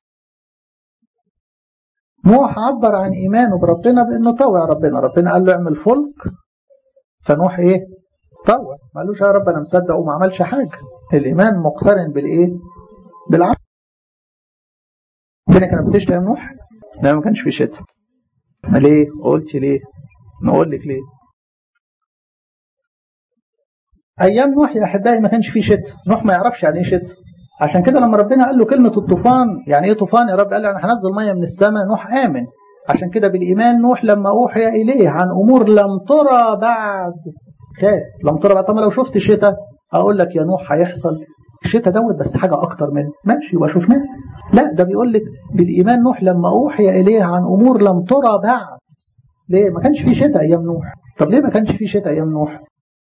نوح عبر عن إيمانه بربنا بأنه طوع ربنا. ربنا قال له اعمل فلك، فنوح إيه؟ طوع. ما قالوش يا رب أنا مصدق وما عملش حاجة. الإيمان مقترن بالإيه؟ بالعمل. الدنيا كانت بتشتغل نوح؟ لا ما كانش في شتاء. ما ليه؟ قلت ليه؟ نقول لك ليه. ايام نوح يا احبائي ما كانش فيه شتاء، نوح ما يعرفش يعني ايه شتاء. عشان كده لما ربنا قال له كلمه الطوفان، يعني ايه طوفان يا رب؟ قال له انا هنزل ميه من السماء. نوح امن. عشان كده بالايمان نوح لما اوحي اليه عن امور لم ترى بعد خاف. لم ترى بعد. طب لو شفت شتاء اقول لك يا نوح هيحصل الشتاء دوت بس حاجه اكتر منه، ماشي يبقى شفناه. لا ده بيقول لك بالايمان نوح لما اوحي اليه عن امور لم ترى بعد. ليه؟ ما كانش فيه شتاء ايام نوح. طب ليه ما كانش فيه شتاء ايام نوح؟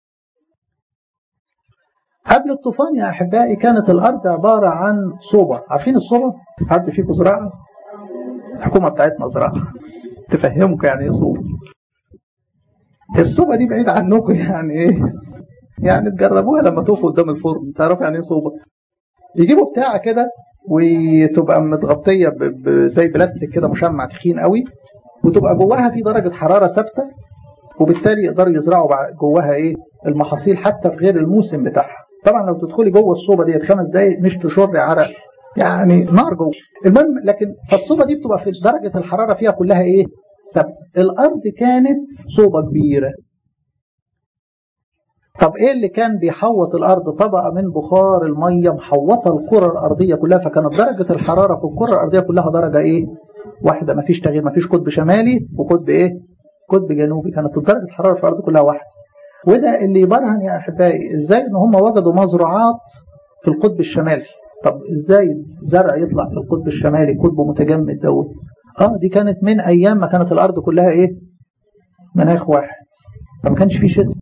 قبل الطوفان يا احبائي كانت الارض عباره عن صوبه. عارفين الصوبه؟ حد فيكم زراعه؟ الحكومه بتاعتنا زراعه تفهمكم يعني ايه صوبه. الصوبه دي بعيد عنكم يعني ايه؟ يعني تجربوها لما تقفوا قدام الفرن تعرفوا يعني ايه صوبه. يجيبوا بتاعه كده وتبقى متغطيه زي بلاستيك كده مشمع تخين قوي، وتبقى جواها في درجه حراره ثابته، وبالتالي يقدروا يزرعوا جواها ايه؟ المحاصيل حتى في غير الموسم بتاعها. طبعا لو تدخلي جوه الصوبه ديت خمس دقايق مش تشر عرق، يعني نار جوه. المهم لكن فالصوبه دي بتبقى في درجه الحراره فيها كلها ايه؟ ثابته. الارض كانت صوبه كبيره. طب ايه اللي كان بيحوط الارض؟ طبقه من بخار الميه محوطه الكره الارضيه كلها، فكانت درجه الحراره في الكره الارضيه كلها درجه ايه؟ واحده، ما فيش تغيير، ما فيش قطب شمالي وقطب ايه؟ قطب جنوبي. كانت درجه الحراره في الارض كلها واحده. وده اللي يبرهن يا احبائي ازاي ان هم وجدوا مزروعات في القطب الشمالي. طب ازاي زرع يطلع في القطب الشمالي قطب متجمد دوت؟ اه دي كانت من ايام ما كانت الارض كلها ايه؟ مناخ واحد، فما كانش فيه شتاء.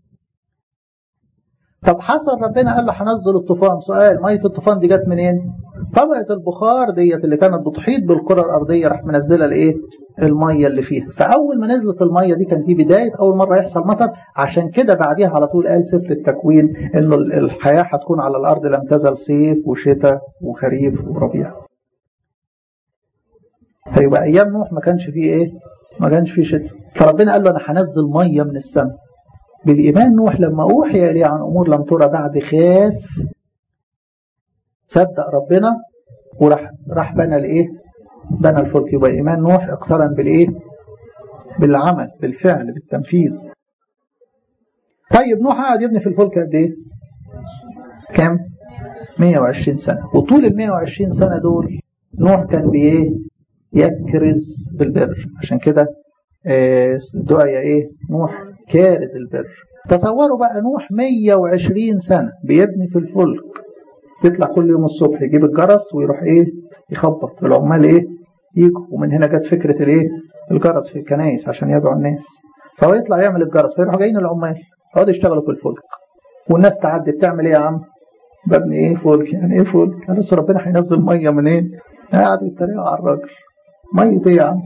طب حصل ربنا قال له هنزل الطوفان. سؤال: ميه الطوفان دي جت منين؟ طبقه البخار ديت اللي كانت بتحيط بالكره الارضيه راح منزله الايه؟ الميه اللي فيها. فاول ما نزلت الميه دي كانت دي بدايه اول مره يحصل مطر. عشان كده بعديها على طول قال سفر التكوين انه الحياه هتكون على الارض لم تزل صيف وشتاء وخريف وربيع. فيبقى ايام نوح ما كانش فيه ايه؟ ما كانش فيه شتاء. فربنا قال له انا هنزل ميه من السماء. بالايمان نوح لما اوحي اليه عن امور لم ترى بعد خاف، صدق ربنا وراح راح بنى الايه؟ بنى الفلك. يبقى ايمان نوح اقترن بالايه؟ بالعمل، بالفعل، بالتنفيذ. طيب نوح قعد يبني في الفلك قد ايه؟ كام؟ مئة وعشرين سنه. وطول ال مئة وعشرين سنه دول نوح كان بايه؟ يكرز بالبر. عشان كده دعي ايه؟ نوح كارز البر. تصوروا بقى نوح مئة وعشرين سنه بيبني في الفلك، يطلع كل يوم الصبح يجيب الجرس ويروح ايه؟ يخبط. العمال ايه؟ يجوا. ومن هنا جت فكره الايه؟ الجرس في الكنائس عشان يدعو الناس. فهو يطلع يعمل الجرس فيروحوا جايين العمال يقعدوا يشتغلوا في الفلك. والناس تعدي بتعمل ايه يا عم؟ ببني ايه؟ فلك. يعني ايه فلك؟ انا لسه ربنا هينزل ميه منين؟ قعدوا يتريقوا على الراجل. ميه ايه يا عم؟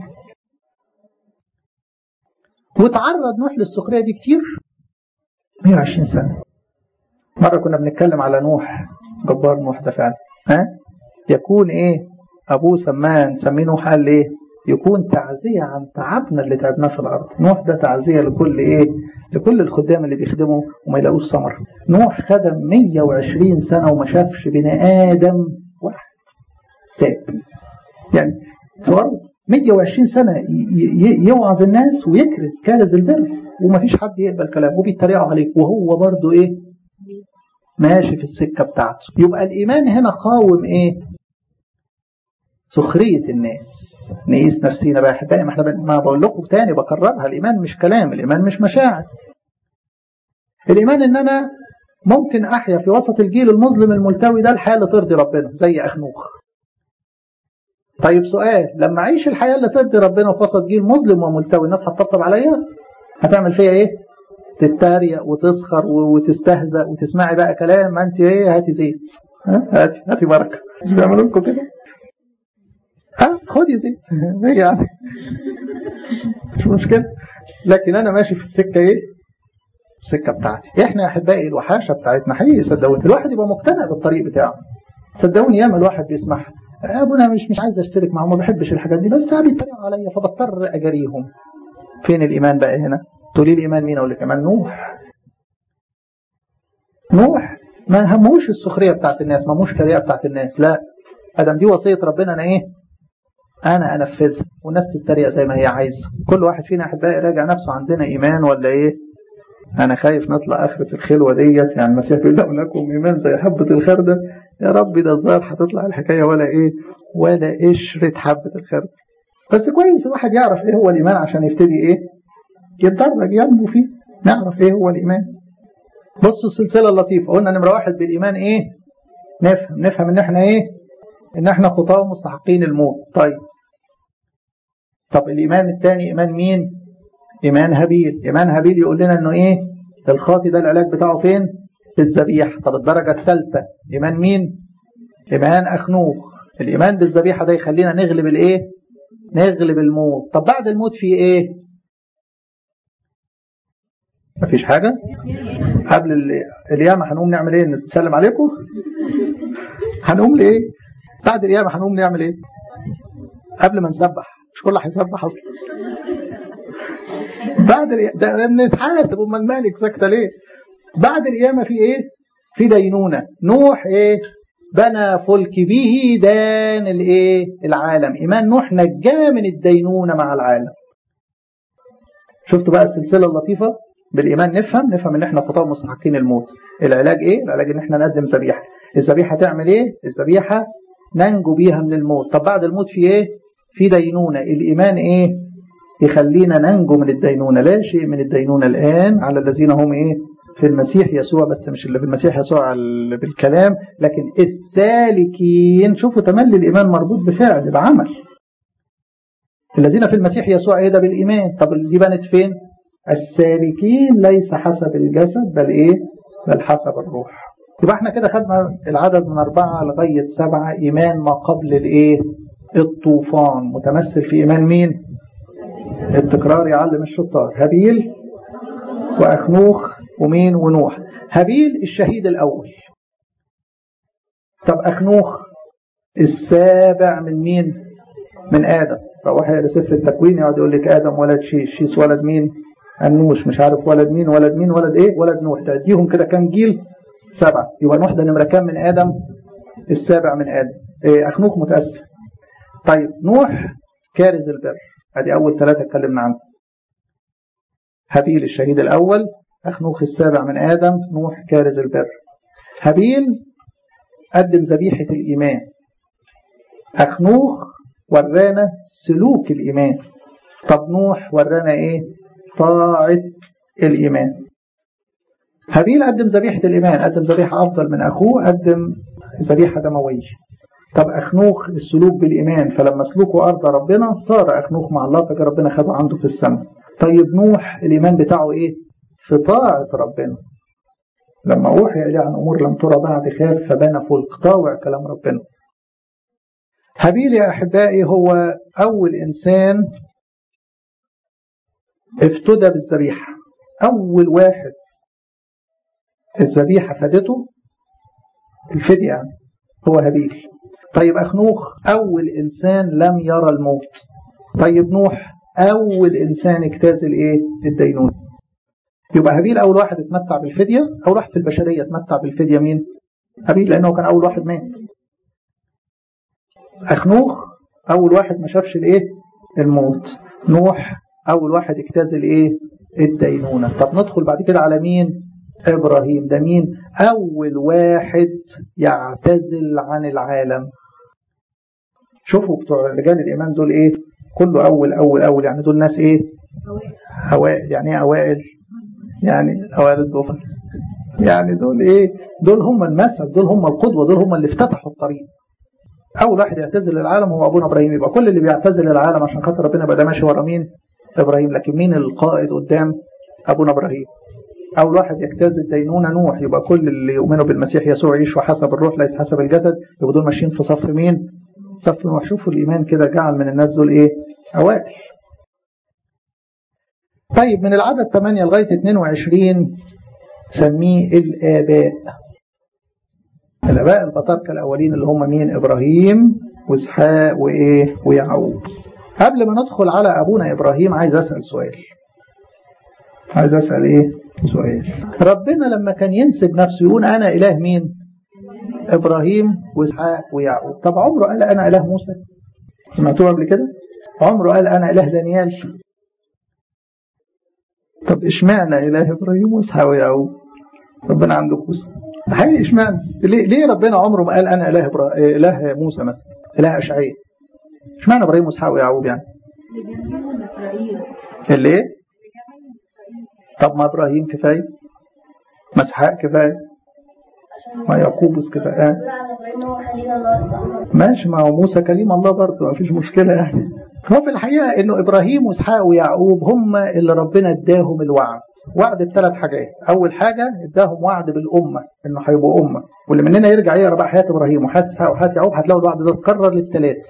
وتعرض نوح للسخريه دي كتير. مئة وعشرين سنه. مره كنا بنتكلم على نوح، جبار نوح ده فعلا. ها؟ يكون ايه؟ ابوه سماه نسميه نوح قال ايه؟ يكون تعزيه عن تعبنا اللي تعبناه في الارض. نوح ده تعزيه لكل ايه؟ لكل الخدام اللي بيخدموا وما يلاقوش ثمر. نوح خدم مئة وعشرين سنه وما شافش بني ادم واحد تاب. يعني تصوروا مئة وعشرين سنه يوعظ الناس ويكرز كارز البر وما فيش حد يقبل كلامه وبيتريقوا عليه، وهو برضه ايه؟ ماشي في السكه بتاعته. يبقى الايمان هنا قاوم ايه؟ سخريه الناس. نقيس نفسينا بقى احبائي. ما احنا ما بقول لكم تاني بكررها، الايمان مش كلام، الايمان مش مشاعر. الايمان ان انا ممكن احيا في وسط الجيل المظلم الملتوي ده الحياه اللي ترضي ربنا زي اخنوخ. طيب سؤال: لما اعيش الحياه اللي ترضي ربنا في وسط جيل مظلم وملتوي الناس هتطبطب عليا؟ هتعمل فيا ايه؟ تتريق وتسخر وتستهزأ وتسمعي بقى كلام. ما انت ايه؟ هاتي زيت، هاتي هاتي بركه. مش بيعملوا لكم كده؟ ها خدي زيت يعني مش مشكله. لكن انا ماشي في السكه ايه؟ السكه بتاعتي. احنا يا احبائي الوحاشه بتاعتنا حقيقي صدقوني الواحد يبقى مقتنع بالطريق بتاعه. صدقوني ياما الواحد بيسمعها: ابونا مش مش عايز اشترك معهم، ما بحبش الحاجات دي، بس بيتريقوا عليا فبضطر اجاريهم. فين الايمان بقى هنا؟ تقولي لي ايمان مين؟ اقول لك ايمان نوح. نوح ما هموش السخريه بتاعت الناس، ما هموش التريقه بتاعت الناس. لا، ادم دي وصيه ربنا انا ايه؟ انا انفذها والناس تتريق زي ما هي عايزه. كل واحد فينا احبائي راجع نفسه، عندنا ايمان ولا ايه؟ أنا خايف نطلع آخرة الخلوة ديت، يعني المسيح بيقول لهم لكم إيمان زي حبة الخردل. يا رب ده الظاهر هتطلع الحكاية ولا إيه، ولا قشرة حبة الخردل. بس كويس الواحد يعرف إيه هو الإيمان عشان يبتدي إيه يتدرج ينمو فيه، نعرف إيه هو الإيمان. بصوا السلسلة اللطيفة، قلنا نمرة واحد بالإيمان إيه؟ نفهم نفهم إن إحنا إيه؟ إن إحنا خطاة مستحقين الموت. طيب طب الإيمان الثاني إيمان مين؟ إيمان هابيل. إيمان هابيل يقول لنا إنه إيه؟ الخاطي ده العلاج بتاعه فين؟ في الذبيحة. طب الدرجة الثالثة إيمان مين؟ إيمان أخنوخ. الإيمان بالذبيحة ده يخلينا نغلب الإيه؟ نغلب الموت. طب بعد الموت في إيه؟ مفيش حاجة؟ قبل القيامة هنقوم نعمل إيه؟ نسلم عليكم؟ هنقوم لإيه؟ بعد القيامة هنقوم نعمل إيه؟ قبل ما نسبح، مش كله هيسبح أصلا. بعد ده بنتحاسب، امال مالك ساكته ليه؟ بعد القيامه في ايه؟ في دينونه. نوح ايه؟ بنى فلك به دان الايه؟ العالم. ايمان نوح نجاه من الدينونه مع العالم. شفتوا بقى السلسله اللطيفه؟ بالايمان نفهم نفهم ان احنا خطاة مستحقين الموت. العلاج ايه؟ العلاج ان احنا نقدم ذبيحه. الذبيحه تعمل ايه؟ الذبيحه ننجو بيها من الموت. طب بعد الموت في ايه؟ في دينونه. الايمان ايه؟ يخلينا ننجو من الدينونة. لا شيء من الدينونة الآن على الذين هم إيه؟ في المسيح يسوع. بس مش اللي في المسيح يسوع بالكلام، لكن السالكين. شوفوا تملي الإيمان مربوط بفعل بعمل. الذين في المسيح يسوع إيه ده؟ بالإيمان. طب دي بنت فين؟ السالكين ليس حسب الجسد بل إيه؟ بل حسب الروح. يبقى احنا كده خدنا العدد من أربعة لغاية سبعة. إيمان ما قبل الإيه؟ الطوفان. متمثل في إيمان مين؟ التكرار يعلم الشطار. هابيل وأخنوخ ومين؟ ونوح. هابيل الشهيد الأول. طب أخنوخ السابع من مين؟ من آدم. فواحد يقرأ سفر التكوين يقعد يقول لك آدم ولد شيش، شيس ولد مين؟ أنوش، مش عارف ولد مين ولد مين ولد إيه ولد نوح. تعديهم كده كام جيل؟ سبعة. يبقى نوح ده نمرة كام من آدم؟ السابع من آدم. إيه أخنوخ متأسف. طيب نوح كارز البر. ادي اول ثلاثه اتكلمنا عنهم. هابيل الشهيد الاول، اخنوخ السابع من ادم، نوح كارز البر. هابيل قدم ذبيحه الايمان. اخنوخ ورانا سلوك الايمان. طب نوح ورانا ايه؟ طاعه الايمان. هابيل قدم ذبيحه الايمان، قدم ذبيحه افضل من اخوه، قدم ذبيحه دمويه. طب أخنوخ السلوك بالإيمان، فلما سلوكه أرضى ربنا صار أخنوخ مع الله، فكان ربنا خده عنده في السماء. طيب نوح الإيمان بتاعه إيه؟ في طاعة ربنا. لما أوحي إليه عن أمور لم ترى بعد خاف فبنى فلك، طاوع كلام ربنا. هابيل يا أحبائي هو أول إنسان افتدى بالذبيحة. أول واحد الذبيحة فادته الفدية يعني هو هابيل. طيب أخنوخ أول إنسان لم يرى الموت. طيب نوح أول إنسان اجتاز الإيه؟ الدينونة. يبقى هابيل أول واحد اتمتع بالفدية. أول واحد في البشرية اتمتع بالفدية مين؟ هابيل، لأنه كان أول واحد مات. أخنوخ أول واحد ما شافش الإيه؟ الموت. نوح أول واحد اجتاز الإيه؟ الدينونة. طب ندخل بعد كده على مين؟ إبراهيم. ده مين؟ أول واحد يعتزل عن العالم. شوفوا بتوع رجال الإيمان دول إيه؟ كله أول أول أول، يعني دول ناس إيه؟ أوائل. يعني إيه أوائل؟ يعني أوائل الدفعة. يعني دول إيه؟ دول هم المثل، دول هم القدوة، دول هم اللي افتتحوا الطريق. أول واحد يعتزل العالم هو أبونا إبراهيم. يبقى كل اللي بيعتزل العالم عشان خاطر ربنا يبقى ده ماشي ورا مين؟ إبراهيم. لكن مين القائد قدام؟ أبونا إبراهيم. أول واحد يجتاز الدينونة نوح. يبقى كل اللي يؤمنوا بالمسيح يسوع يعيشوا حسب الروح ليس حسب الجسد. يبقى دول ماشيين في صف مين؟ صف نوح. شوفوا الإيمان كده جعل من الناس دول إيه؟ أوائل. طيب من العدد ثمانية لغاية اثنين وعشرين سميه الآباء. الآباء البطاركة الأولين اللي هم مين؟ إبراهيم وإسحاق وإيه؟ ويعقوب. قبل ما ندخل على أبونا إبراهيم عايز أسأل سؤال. عايز أسأل إيه؟ سؤال. ربنا لما كان ينسب نفسه يقول أنا إله مين؟ إبراهيم وإسحاق ويعقوب. طب عمره قال أنا إله موسى؟ سمعتوه قبل كده؟ عمره قال أنا إله دانيال؟ طب اشمعنى إله إبراهيم وإسحاق ويعقوب؟ ربنا عنده كوسة حقيقي. اشمعنى؟ ليه ليه ربنا عمره ما قال أنا إله إبرا... إله موسى مثلا، إله أشعياء؟ اشمعنى إبراهيم وإسحاق ويعقوب يعني؟ اللي إيه؟ طب ما إبراهيم كفاية، ما إسحاق كفاية، ما يعقوب كفاية. ماشي، ما هو موسى كليم الله برضه، ما فيش مشكلة يعني. هو في الحقيقة إنه إبراهيم وإسحاق ويعقوب هم اللي ربنا اداهم الوعد، وعد بثلاث حاجات. أول حاجة اداهم وعد بالأمة، إنه هيبقوا أمة، واللي مننا يرجع يقرأ بقى حياة إبراهيم وحياة إسحاق وحياة يعقوب هتلاقوا الوعد ده اتكرر للثلاث،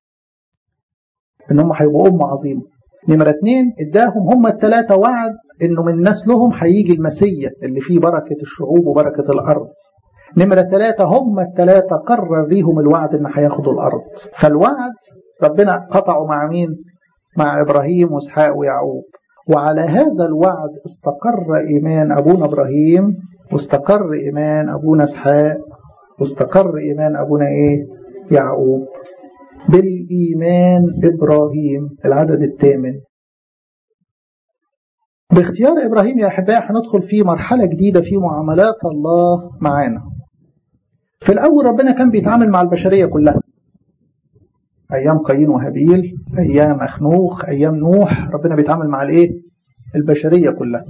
إن هم هيبقوا أمة عظيمة. نمرة اتنين اداهم هم الثلاثة وعد إنه من نسلهم هيجي المسيح اللي فيه بركة الشعوب وبركة الأرض. نمرة ثلاثة هم الثلاثة قرر ليهم الوعد إن هياخدوا الأرض. فالوعد ربنا قطعوا مع مين؟ مع إبراهيم وإسحاق ويعقوب. وعلى هذا الوعد استقر إيمان أبونا إبراهيم، واستقر إيمان أبونا إسحاق، واستقر إيمان أبونا إيه؟ يعقوب. بالإيمان إبراهيم، العدد الثامن. باختيار إبراهيم يا أحبائي هندخل في مرحلة جديدة في معاملات الله معانا. في الأول ربنا كان بيتعامل مع البشرية كلها، أيام قايين وهابيل، أيام أخنوخ، أيام نوح، ربنا بيتعامل مع الإيه؟ البشرية كلها.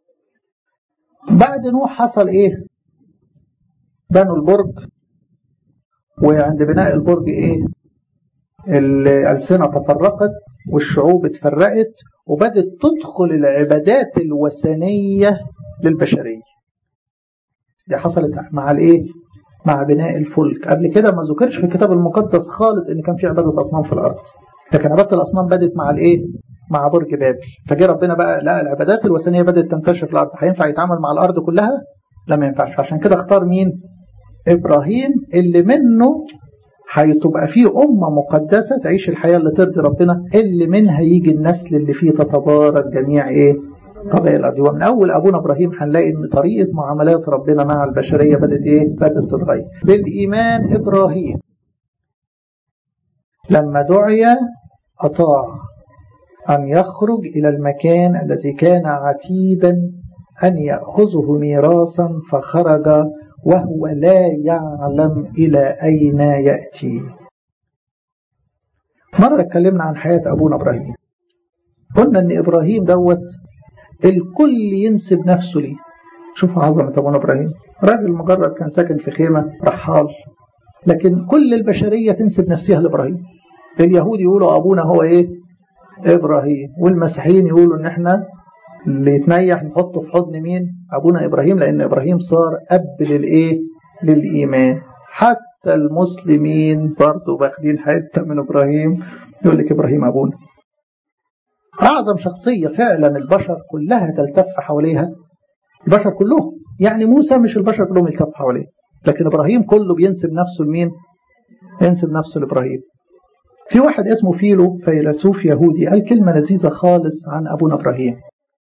بعد نوح حصل إيه؟ بنوا البرج، وعند بناء البرج إيه؟ الألسنة تفرقت والشعوب اتفرقت، وبدت تدخل العبادات الوثنية للبشرية. دي حصلت مع الإيه؟ مع بناء الفلك. قبل كده ما ذكرش في الكتاب المقدس خالص ان كان في عباده اصنام في الارض، لكن عباده الاصنام بدت مع الايه؟ مع برج بابل. فجاء ربنا بقى لا، العبادات الوثنيه بدات تنتشر في الارض، هينفع يتعامل مع الارض كلها؟ لا ما ينفعش. عشان كده اختار مين؟ ابراهيم، اللي منه هتبقى فيه امه مقدسه تعيش الحياه اللي ترضي ربنا، اللي منها يجي النسل اللي فيه تتبارك جميع ايه؟ قبائل الارض. ومن اول ابونا ابراهيم هنلاقي ان طريقه معاملات ربنا مع البشريه بدات ايه؟ بدات تتغير. بالايمان ابراهيم لما دعي اطاع ان يخرج الى المكان الذي كان عتيدا ان ياخذه ميراثا، فخرج وهو لا يعلم الى اين ياتي. مره اتكلمنا عن حياه ابونا ابراهيم، قلنا ان ابراهيم دوت الكل ينسب نفسه ليه. شوفوا عظمة أبونا إبراهيم، راجل مجرد كان ساكن في خيمة رحال، لكن كل البشرية تنسب نفسها لإبراهيم. اليهود يقولوا أبونا هو إيه؟ إبراهيم، والمسيحيين يقولوا إن إحنا اللي يتنيح نحطه في حضن مين؟ أبونا إبراهيم، لأن إبراهيم صار أب للإيه؟ للإيمان. حتى المسلمين برضو باخدين حتة من إبراهيم، يقول لك إبراهيم أبونا. أعظم شخصية فعلا البشر كلها تلتف حواليها، البشر كلهم، يعني موسى مش البشر كلهم يلتف حواليه، لكن إبراهيم كله بينسب نفسه لمين؟ ينسب نفسه لإبراهيم. في واحد اسمه فيلو، فيلسوف يهودي، قال كلمة لذيذة خالص عن أبونا إبراهيم.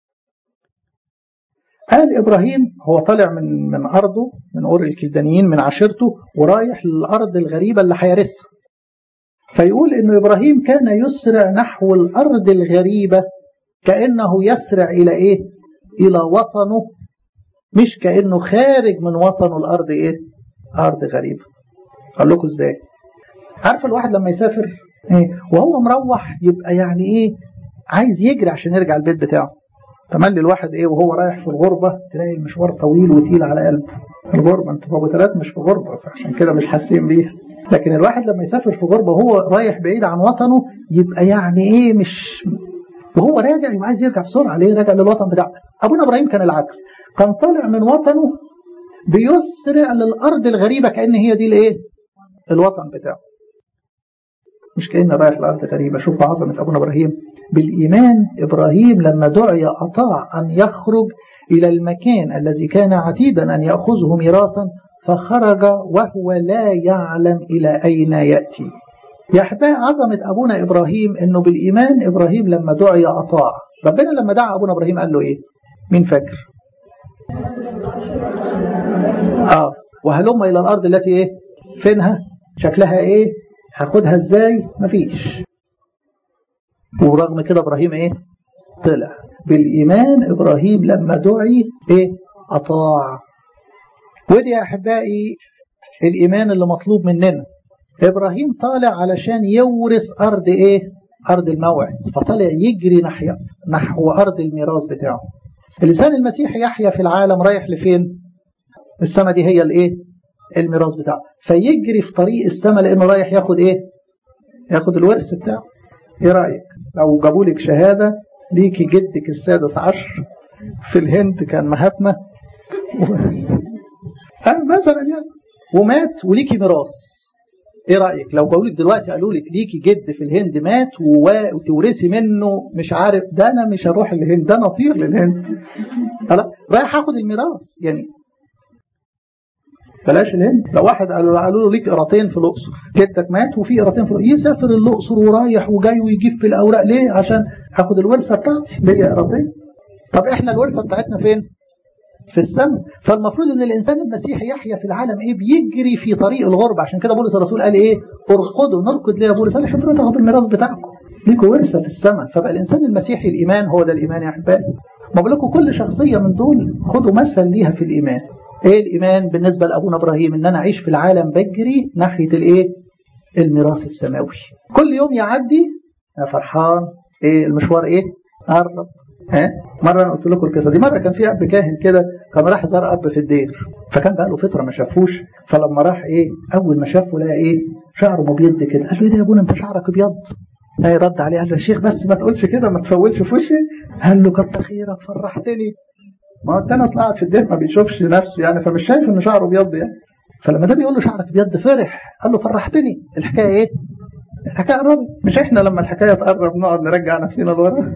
قال إبراهيم هو طالع من من أرضه، من أور الكلدانيين، من عشيرته، ورايح للأرض الغريبة اللي هيرثها. فيقول إنه إبراهيم كان يسرع نحو الأرض الغريبة كأنه يسرع إلى إيه؟ إلى وطنه، مش كأنه خارج من وطنه الأرض إيه؟ أرض غريبة. أقول لكم إزاي؟ عارف الواحد لما يسافر إيه؟ وهو مروح يبقى يعني إيه؟ عايز يجري عشان يرجع البيت بتاعه. تملي الواحد إيه وهو رايح في الغربة تلاقي المشوار طويل وتقيل على قلبه. الغربة أنتوا أبو ثلاث مش في غربة، فعشان كده مش حاسين بيها. لكن الواحد لما يسافر في غربة وهو رايح بعيد عن وطنه يبقى يعني إيه مش، وهو راجع يبقى عايز يرجع بسرعة، ليه؟ راجع للوطن بتاعه. أبونا إبراهيم كان العكس، كان طالع من وطنه بيسرع للأرض الغريبة كأن هي دي الإيه؟ الوطن بتاعه، مش كأنه رايح لأرض غريبة. شوفوا عظمة أبونا إبراهيم. بالإيمان إبراهيم لما دعي أطاع أن يخرج إلى المكان الذي كان عتيدا أن يأخذه ميراثا، فخرج وهو لا يعلم إلى أين يأتي. يا أحبائي عظمة أبونا إبراهيم إنه بالإيمان إبراهيم لما دعي أطاع. ربنا لما دعا أبونا إبراهيم قال له إيه؟ مين فاكر؟ آه وهلم إلى الأرض التي إيه؟ فينها؟ شكلها إيه؟ هاخدها إزاي؟ مفيش. ورغم كده إبراهيم إيه؟ طلع. بالإيمان إبراهيم لما دعي إيه؟ أطاع. ودي يا أحبائي الإيمان اللي مطلوب مننا. إبراهيم طالع علشان يورث أرض إيه؟ أرض الموعد، فطالع يجري نحو نحو أرض الميراث بتاعه. اللسان المسيحي يحيا في العالم رايح لفين؟ السماء دي هي الإيه؟ الميراث بتاعه، فيجري في طريق السماء لأنه رايح ياخد إيه؟ ياخد الورث بتاعه. إيه رأيك؟ لو جابوا لك شهادة ليكي جدك السادس عشر في الهند كان مهاتما و... أه مثلا يعني ومات وليكي ميراث، ايه رأيك لو قالوا لك دلوقتي قالوا لك ليكي جد في الهند مات وتورثي منه مش عارف؟ ده انا مش هروح الهند، ده انا اطير للهند. لا رايح اخد الميراث يعني. بلاش الهند. لو واحد قالوا, قالوا له ليك قراطين في الاقصر، جدك مات وفي قراطين في الأقصر، يسافر الاقصر ورايح وجاي ويجيب في الاوراق ليه؟ عشان هاخد الورثه بتاعتي، ليا قراطين. طب احنا الورثه بتاعتنا فين؟ في السماء. فالمفروض ان الانسان المسيحي يحيا في العالم ايه؟ بيجري في طريق الغربه. عشان كده بولس الرسول قال ايه؟ ارقدوا. نرقد ليه يا بولس؟ قال عشان تروحوا تاخدوا الميراث بتاعكم، ليكوا ورثه في السماء. فبقى الانسان المسيحي الايمان هو ده الايمان يا احبائي. ما بقول لكم كل شخصيه من دول خدوا مثل ليها في الايمان. ايه الايمان بالنسبه لابونا ابراهيم؟ ان انا اعيش في العالم بجري ناحيه الايه؟ الميراث السماوي. كل يوم يعدي يا فرحان. ايه المشوار؟ ايه؟ قرب. ها مره انا قلت لكم القصه دي. مره كان في اب كاهن كده كان راح زار اب في الدير، فكان بقى له فتره ما شافوش. فلما راح ايه؟ اول ما شافه لقى ايه؟ شعره مبيض كده. قال له ايه ده يا ابونا انت شعرك ابيض؟ هي رد عليه قال له يا شيخ بس ما تقولش كده، ما تفولش في وشي. قال له كتر خيرك فرحتني. ما هو التاني اصلا قاعد في الدير ما بيشوفش نفسه يعني، فمش شايف ان شعره ابيض يعني. فلما ده بيقول له شعرك ابيض فرح. قال له فرحتني. الحكايه ايه؟ الحكايه قربت. مش احنا لما الحكايه تقرب نقعد نرجع نفسنا لورا؟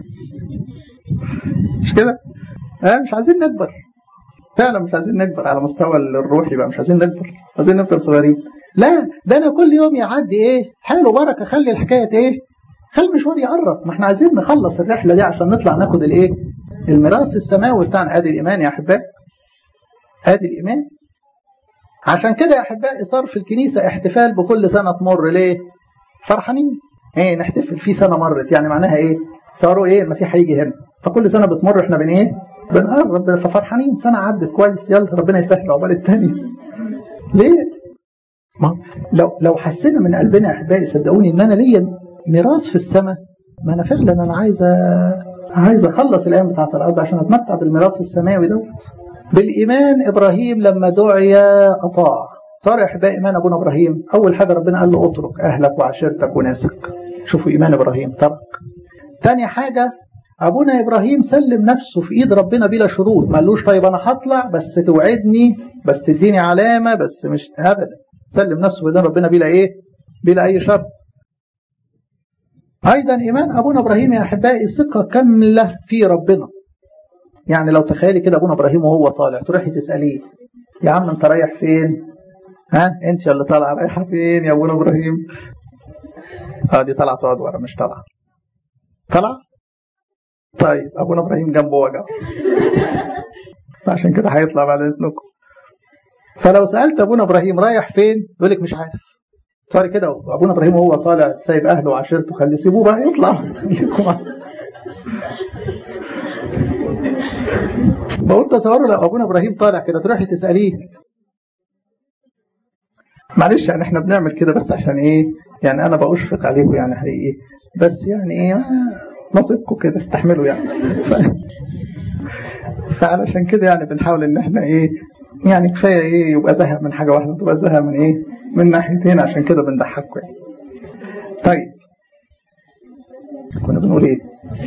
مش كده؟ اه مش عايزين نكبر فعلا، مش عايزين نكبر على مستوى الروحي بقى، مش عايزين نكبر، عايزين نفضل صغيرين. لا ده انا كل يوم يعدي ايه؟ حلو بركه، خلي الحكايه ايه؟ خلي المشوار يقرب. ما احنا عايزين نخلص الرحله دي عشان نطلع ناخد الايه؟ الميراث السماوي بتاعنا. ادي الايمان يا احبائي، ادي الايمان. عشان كده يا احبائي صار في الكنيسه احتفال بكل سنه تمر. ليه؟ فرحانين. ايه نحتفل في سنه مرت؟ يعني معناها ايه؟ صاروا ايه؟ المسيح هيجي هنا، فكل سنه بتمر احنا بن ايه؟ بنقرب، ففرحانين. سنه عدت كويس، يلا ربنا يسهل عقبال الثانيه. ليه؟ ما لو لو حسينا من قلبنا يا احبائي صدقوني ان انا ليا ميراث في السماء، ما انا فعلا انا عايز عايز اخلص الايام بتاعه الارض عشان اتمتع بالميراث السماوي دوت. بالايمان ابراهيم لما دعي اطاع. صار يا احبائي ايمان ابونا ابراهيم اول حاجه ربنا قال له اترك اهلك وعشيرتك وناسك. شوفوا ايمان ابراهيم ترك. ثاني حاجه ابونا ابراهيم سلم نفسه في ايد ربنا بلا شروط. ما قالوش طيب انا هطلع بس توعدني، بس تديني علامه، بس مش ابدا. سلم نفسه في ايد ربنا بلا ايه؟ بلا اي شرط. ايضا ايمان ابونا ابراهيم يا احبائي ثقه كامله في ربنا. يعني لو تخيلي كده ابونا ابراهيم وهو طالع تروحي تساليه يا عم انت رايح فين؟ ها انت اللي طالعه رايحه فين يا ابونا ابراهيم؟ اه دي طالعه تقعد ورا مش طالعه. طالعه؟ طيب ابونا ابراهيم جنبه وجع فعشان كده هيطلع بعد اذنكم. فلو سالت ابونا ابراهيم رايح فين يقول لك مش عارف. صار كده ابونا ابراهيم وهو طالع سايب اهله وعشيرته، خليه سيبوه بقى يطلع. بقول تصوروا لو ابونا ابراهيم طالع كده تروحي تساليه. معلش يعني احنا بنعمل كده بس عشان ايه؟ يعني انا بأشفق عليكم يعني حقيقي، بس يعني ايه نصيبكم كده استحملوا يعني. ف... فعلشان كده يعني بنحاول ان احنا ايه يعني كفايه ايه يبقى زهق من حاجه واحده، تبقى زهق من ايه؟ من ناحيتين، عشان كده بنضحكوا يعني. طيب كنا بنقول ايه؟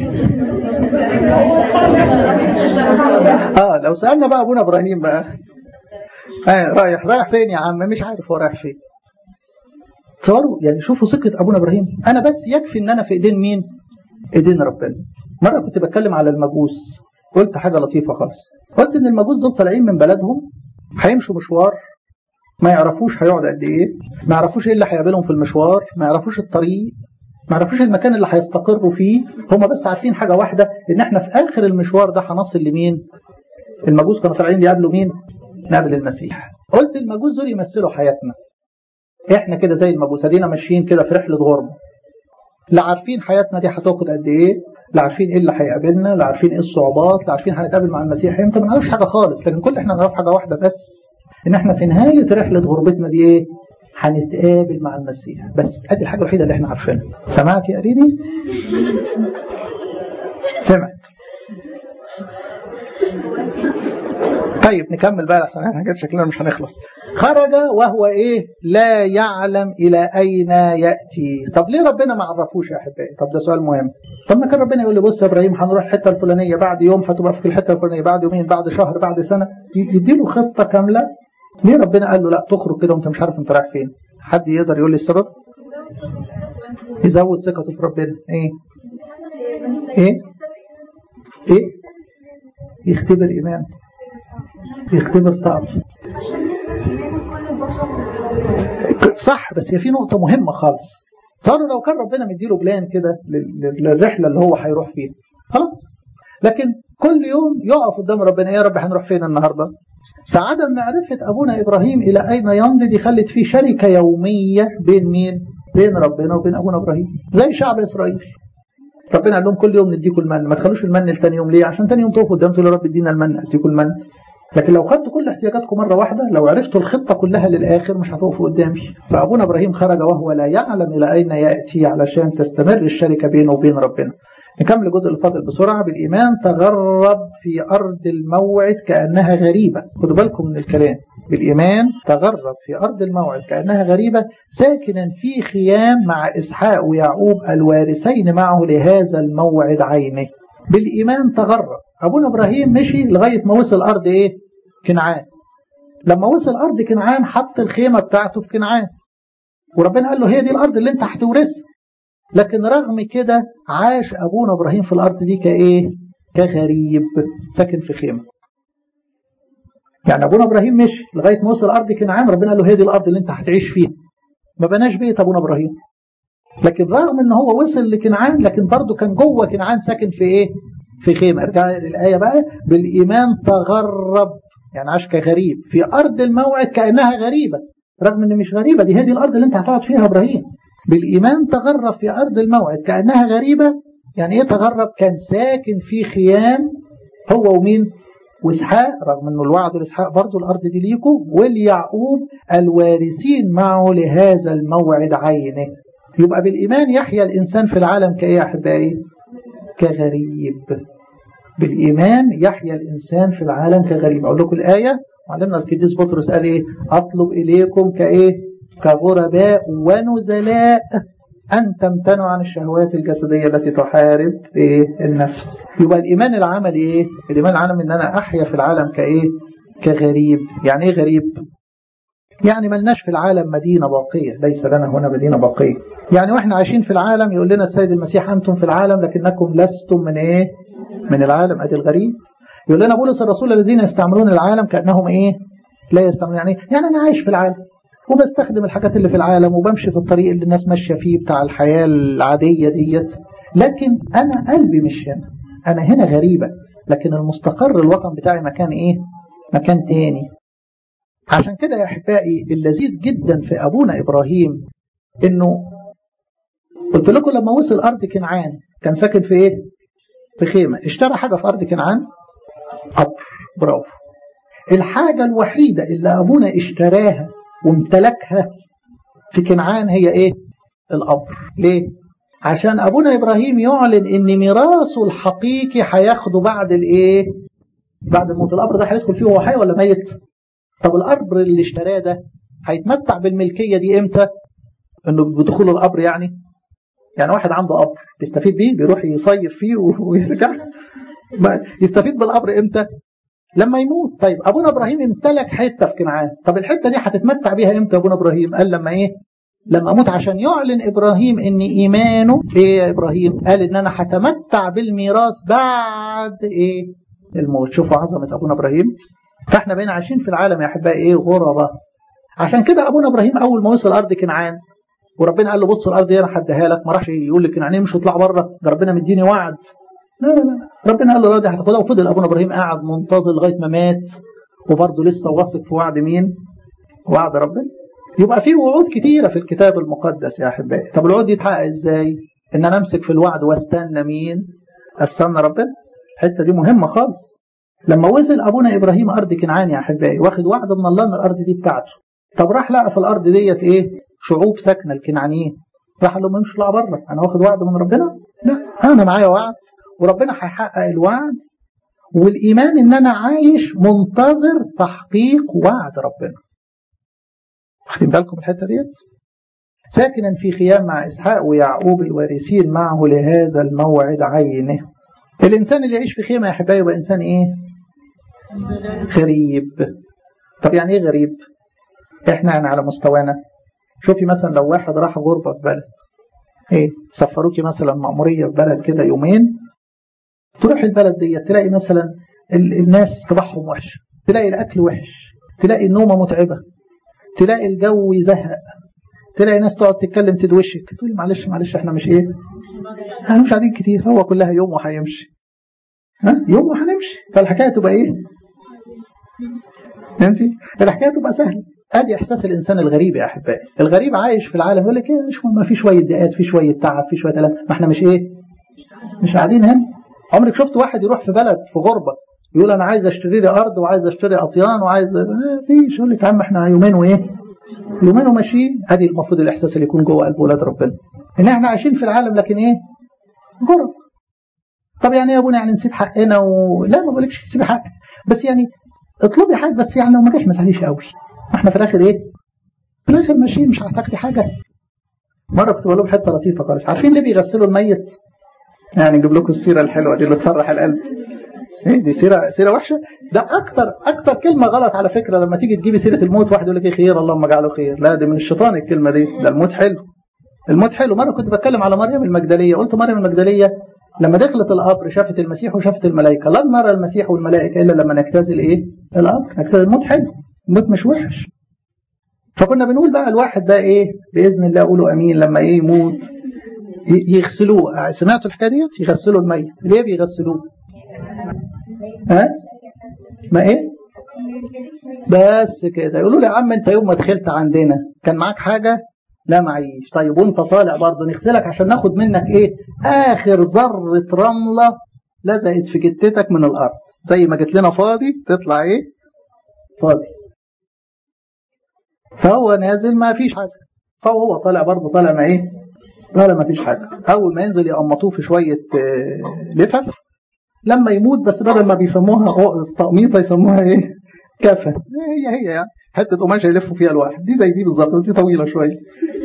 اه لو سالنا بقى ابونا ابراهيم بقى آه رايح رايح فين يا عم؟ مش عارف هو رايح فين. تصوروا يعني شوفوا ثقه ابونا ابراهيم. انا بس يكفي ان انا في ايدين مين؟ ايدين ربنا. مره كنت بتكلم على المجوس، قلت حاجه لطيفه خالص. قلت ان المجوس دول طالعين من بلدهم هيمشوا مشوار ما يعرفوش هيقعد قد ايه، ما يعرفوش ايه اللي هيقابلهم في المشوار، ما يعرفوش الطريق، ما يعرفوش المكان اللي هيستقروا فيه. هم بس عارفين حاجه واحده، ان احنا في اخر المشوار ده هنصل لمين؟ المجوس كانوا طالعين يقابلوا مين؟ نقابل المسيح. قلت المجوس دول يمثلوا حياتنا. احنا كده زي المجوس ادينا ماشيين كده في رحله غربه، لا عارفين حياتنا دي هتاخد قد ايه، لا عارفين ايه اللي هيقابلنا، لا عارفين ايه الصعوبات، لا عارفين هنتقابل مع المسيح امتى، ما نعرفش حاجه خالص. لكن كل احنا نعرف حاجه واحده بس، ان احنا في نهايه رحله غربتنا دي ايه؟ هنتقابل مع المسيح. بس ادي الحاجه الوحيده اللي احنا عارفينها. سمعت يا قريبي؟ سمعت. طيب نكمل بقى لحسن احنا كده شكلنا مش هنخلص. خرج وهو ايه؟ لا يعلم الى اين ياتي. طب ليه ربنا ما عرفوش يا احبائي؟ طب ده سؤال مهم. طب ما كان ربنا يقول لي بص يا ابراهيم هنروح الحته الفلانيه، بعد يوم هتبقى في الحته الفلانيه، بعد يومين، بعد شهر، بعد سنه، يديله خطه كامله. ليه ربنا قال له لا تخرج كده وانت مش عارف انت رايح فين؟ حد يقدر يقول لي السبب؟ يزود ثقته في ربنا. ايه ايه ايه يختبر ايمان، يختبر طاقته. صح، بس هي في نقطة مهمة خالص. صاروا لو كان ربنا مديله بلان كده للرحلة اللي هو هيروح فيها خلاص، لكن كل يوم يقف قدام ربنا، يا رب هنروح فين النهاردة؟ فعدم معرفة أبونا إبراهيم إلى أين يمضي دي خلت فيه شركة يومية بين مين؟ بين ربنا وبين أبونا إبراهيم. زي شعب إسرائيل، ربنا قال لهم كل يوم نديكم المن، ما تخلوش المن لتاني يوم. ليه؟ عشان تاني يوم تقفوا قدام تقولوا يا رب ادينا المن، اديكم المن. لكن لو خدتوا كل احتياجاتكم مرة واحدة، لو عرفتوا الخطة كلها للآخر مش هتقفوا قدامي. فأبونا إبراهيم خرج وهو لا يعلم إلى أين يأتي علشان تستمر الشركة بينه وبين ربنا. نكمل الجزء اللي فاضل بسرعة. بالإيمان تغرب في أرض الموعد كأنها غريبة. خدوا بالكم من الكلام. بالإيمان تغرب في أرض الموعد كأنها غريبة، ساكنا في خيام مع إسحاق ويعقوب الوارثين معه لهذا الموعد عينه. بالإيمان تغرب. أبونا إبراهيم مشي لغاية ما وصل أرض إيه؟ كنعان. لما وصل أرض كنعان حط الخيمة بتاعته في كنعان، وربنا قال له هي دي الأرض اللي أنت هتورثها. لكن رغم كده عاش أبونا إبراهيم في الأرض دي كإيه؟ كغريب ساكن في خيمة. يعني أبونا إبراهيم مشي لغاية ما وصل أرض كنعان، ربنا قال له هي دي الأرض اللي أنت هتعيش فيها. ما بناش بيت أبونا إبراهيم، لكن رغم ان هو وصل لكنعان لكن برضه كان جوه كنعان ساكن في ايه؟ في خيمه. ارجع للايه بقى. بالايمان تغرب، يعني عاش كغريب في ارض الموعد كانها غريبه، رغم ان مش غريبه، دي هي دي الارض اللي انت هتقعد فيها ابراهيم. بالايمان تغرب في ارض الموعد كانها غريبه. يعني ايه تغرب؟ كان ساكن في خيام هو ومين؟ واسحاق، رغم انه الوعد لاسحاق برضه الارض دي ليكم، واليعقوب الوارثين معه لهذا الموعد عينه. يبقى بالإيمان يحيا الإنسان في العالم كإيه يا أحبائي؟ كغريب. بالإيمان يحيا الإنسان في العالم كغريب. أقول لكم الآية. معلمنا القديس بطرس قال إيه؟ أطلب إليكم كإيه؟ كغرباء ونزلاء أن تمتنعوا عن الشهوات الجسدية التي تحارب إيه؟ النفس. يبقى الإيمان العملي إيه؟ الإيمان العملي إن أنا أحيا في العالم كإيه؟ كغريب. يعني إيه غريب؟ يعني ملناش في العالم مدينة باقية، ليس لنا هنا مدينة باقية. يعني واحنا عايشين في العالم يقول لنا السيد المسيح أنتم في العالم لكنكم لستم من إيه؟ من العالم. أدي الغريب. يقول لنا بولس الرسول الذين يستعملون العالم كأنهم إيه؟ لا يستعملون. يعني يعني أنا عايش في العالم وبستخدم الحاجات اللي في العالم وبمشي في الطريق اللي الناس ماشية فيه بتاع الحياة العادية ديت، لكن أنا قلبي مش هنا، أنا هنا غريبة، لكن المستقر الوطن بتاعي مكان إيه؟ مكان تاني. عشان كده يا أحبائي اللذيذ جدا في أبونا إبراهيم إنه قلت لكم لما وصل أرض كنعان كان ساكن في إيه؟ في خيمة. اشترى حاجة في أرض كنعان؟ قبر. برافو. الحاجة الوحيدة اللي أبونا اشتراها وامتلكها في كنعان هي إيه؟ القبر. ليه؟ عشان أبونا إبراهيم يعلن إن ميراثه الحقيقي هياخده بعد الإيه؟ بعد الموت. القبر ده هيدخل فيه وهو حي ولا ميت؟ طب القبر اللي اشتراه ده هيتمتع بالملكية دي إمتى؟ إنه بدخول القبر يعني يعني واحد عنده قبر بيستفيد بيه، بيروح يصيف فيه ويرجع. يستفيد بالقبر إمتى؟ لما يموت. طيب أبونا إبراهيم امتلك حتة في كنعان، طب الحتة دي هتتمتع بيها إمتى أبونا إبراهيم؟ قال لما إيه؟ لما أموت، عشان يعلن إبراهيم إن إيمانه إيه يا إبراهيم؟ قال إن أنا هتمتع بالميراث بعد إيه؟ الموت. شوفوا عظمة أبونا إبراهيم. فإحنا بقينا عايشين في العالم يا أحبائي إيه؟ غربة. عشان كده أبونا إبراهيم أول ما وصل أرض كنعان وربنا قال له بص الأرض دي أنا هديها لك، ما راحش يقول لكنعانيين مش هطلع بره، ده ربنا مديني وعد. لا لا لا، ربنا قال له لا دي هتاخدها. وفضل أبونا إبراهيم قاعد منتظر لغاية ما مات، وبرضه لسه واثق في وعد مين؟ وعد ربنا. يبقى في وعود كتيرة في الكتاب المقدس يا أحبائي. طب الوعود دي تتحقق إزاي؟ إن أنا أمسك في الوعد واستنى مين؟ استنى ربنا. الحته دي مهمه خالص. لما وصل ابونا ابراهيم ارض كنعان يا احبائي، واخد وعد من الله ان الارض دي بتاعته. طب راح لقى في الارض ديت ايه؟ شعوب ساكنه الكنعانيين. راح قال لهم امشوا اطلعوا بره، انا واخد وعد من ربنا؟ لا، انا معايا وعد وربنا هيحقق الوعد، والايمان ان انا عايش منتظر تحقيق وعد ربنا. واخدين بالكم الحته ديت؟ ساكنا في خيام مع اسحاق ويعقوب الوارثين معه لهذا الموعد عينه. الانسان اللي يعيش في خيمه يا احبائي يبقى انسان ايه؟ غريب. طب يعني ايه غريب؟ احنا يعني على مستوانا. شوفي مثلا لو واحد راح غربه في بلد، ايه سفروكي مثلا مأموريه في بلد كده يومين، تروح البلد دي تلاقي مثلا الناس طباعهم وحشه، تلاقي الاكل وحش، تلاقي النومه متعبه، تلاقي الجو يزهق، تلاقي ناس تقعد تتكلم تدوشك، تقول معلش معلش احنا مش ايه؟ احنا مش قاعدين كتير، هو كلها يوم وهيمشي. ها؟ يوم وهنمشي، فالحكايه تبقى ايه؟ فهمتي؟ الحكايه تبقى سهله. ادي احساس الانسان الغريب يا احبائي. الغريب عايش في العالم يقول لك ايه؟ مش ما في شويه ضيقات، في شويه تعب، في شويه الم، ما احنا مش ايه؟ مش قاعدين هنا. عمرك شفت واحد يروح في بلد في غربه يقول انا عايز اشتري لي ارض وعايز اشتري اطيان وعايز ما فيش، يقول لك يا عم احنا يومين وايه؟ يومين وماشيين. ادي المفروض الاحساس اللي يكون جوه قلب ولاد ربنا، ان احنا عايشين في العالم لكن ايه؟ غرب. طب يعني ايه يا ابونا؟ يعني نسيب حقنا و... لا ما بقولكش تسيبي حقك، بس يعني اطلبي حاجه، بس يعني لو ما جاش ما تزعليش قوي. احنا في الاخر ايه؟ في الاخر ماشيين، مش هتاخدي حاجه. مره كنت بقول لهم حته لطيفه خالص. عارفين ليه بيغسلوا الميت؟ يعني نجيب لكم السيره الحلوه دي اللي تفرح القلب. ايه دي سيره سيره وحشه؟ ده اكتر اكتر كلمه غلط على فكره. لما تيجي تجيبي سيره الموت واحد يقول لك ايه؟ خير اللهم اجعله خير. لا دي من الشيطان الكلمه دي. ده الموت حلو. الموت حلو. مره كنت بتكلم على مريم المجدليه، قلت مريم المجدليه لما دخلت القبر شافت المسيح وشافت الملائكه. لن نرى المسيح والملائكه الا لما نجتاز ايه؟ القبر. نجتاز الموت حلو. الموت مش وحش. فكنا بنقول بقى الواحد بقى ايه؟ باذن الله قولوا امين لما ايه يموت يغسلوه. سمعتوا الحكايه ديت؟ يغسلوا الميت. ليه بيغسلوه؟ ها؟ ما ايه؟ بس كده. يقولوا لي يا عم انت يوم ما دخلت عندنا كان معاك حاجه؟ لا معيش. طيب وانت طالع برضه نغسلك عشان ناخد منك ايه؟ اخر ذره رمله لزقت في جتتك من الارض، زي ما جت لنا فاضي تطلع ايه؟ فاضي. فهو نازل ما فيش حاجه، فهو طالع برضه طالع ما ايه؟ طالع ما فيش حاجه. اول ما ينزل يقمطوه في شويه لفف لما يموت، بس بدل ما بيسموها تقميطه يسموها ايه؟ كفن. هي هي يعني حته قماشه يلفوا فيها الواحد، دي زي دي بالظبط بس دي طويله شويه.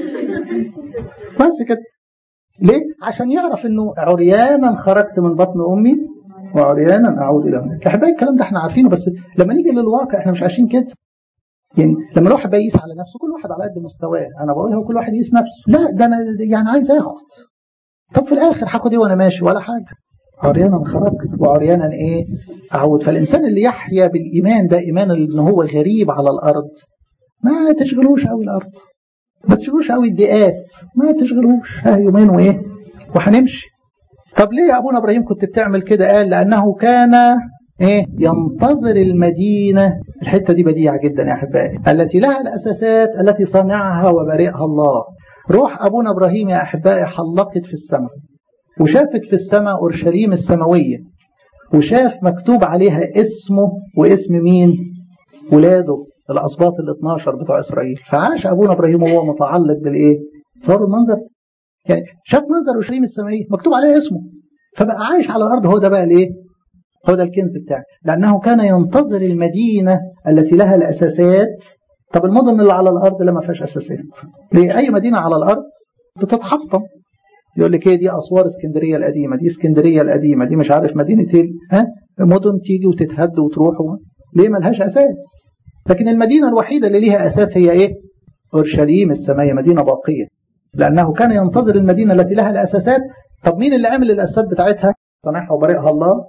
بس كده. ليه؟ عشان يعرف انه عريانا خرجت من بطن امي وعريانا اعود الى امي. يا حبايبي الكلام ده احنا عارفينه، بس لما نيجي للواقع احنا مش عايشين كده. يعني لما الواحد بقى يقيس على نفسه، كل واحد على قد مستواه. انا بقولها وكل واحد يقيس نفسه. لا ده انا يعني عايز اخد. طب في الاخر هاخد ايه وانا ماشي؟ ولا حاجه. عريانا خرجت وعريانا ايه؟ اعود. فالانسان اللي يحيا بالايمان ده، ايمان ان هو غريب على الارض، ما تشغلوش قوي الارض، ما تشغلوش قوي الضيقات، ما تشغلوش. ها يومين وايه؟ وهنمشي. طب ليه يا ابونا ابراهيم كنت بتعمل كده؟ قال لانه كان ايه؟ ينتظر المدينه. الحته دي بديعه جدا يا احبائي. التي لها الاساسات التي صنعها وبارئها الله. روح ابونا ابراهيم يا احبائي حلقت في السماء، وشافت في السماء اورشليم السماويه، وشاف مكتوب عليها اسمه واسم مين؟ ولاده الاسباط الاثناشر بتوع اسرائيل. فعاش ابونا ابراهيم وهو متعلق بالايه؟ تصوروا المنظر؟ يعني شاف منظر اورشليم السماويه مكتوب عليها اسمه، فبقى عايش على الارض. هو ده بقى الايه؟ هو ده الكنز بتاعه. لانه كان ينتظر المدينه التي لها الاساسات. طب المدن اللي على الارض اللي ما فيهاش اساسات، ليه؟ اي مدينه على الارض بتتحطم. يقول لك ايه؟ دي اسوار اسكندريه القديمه، دي اسكندريه القديمه، دي مش عارف مدينه ايه. ها؟ مدن تيجي وتتهد وتروح. ليه؟ ما لهاش اساس. لكن المدينه الوحيده اللي ليها اساس هي ايه؟ اورشليم السماويه، مدينه باقيه. لانه كان ينتظر المدينه التي لها الاساسات. طب مين اللي عمل الاساسات بتاعتها؟ صنعها وبارئها الله.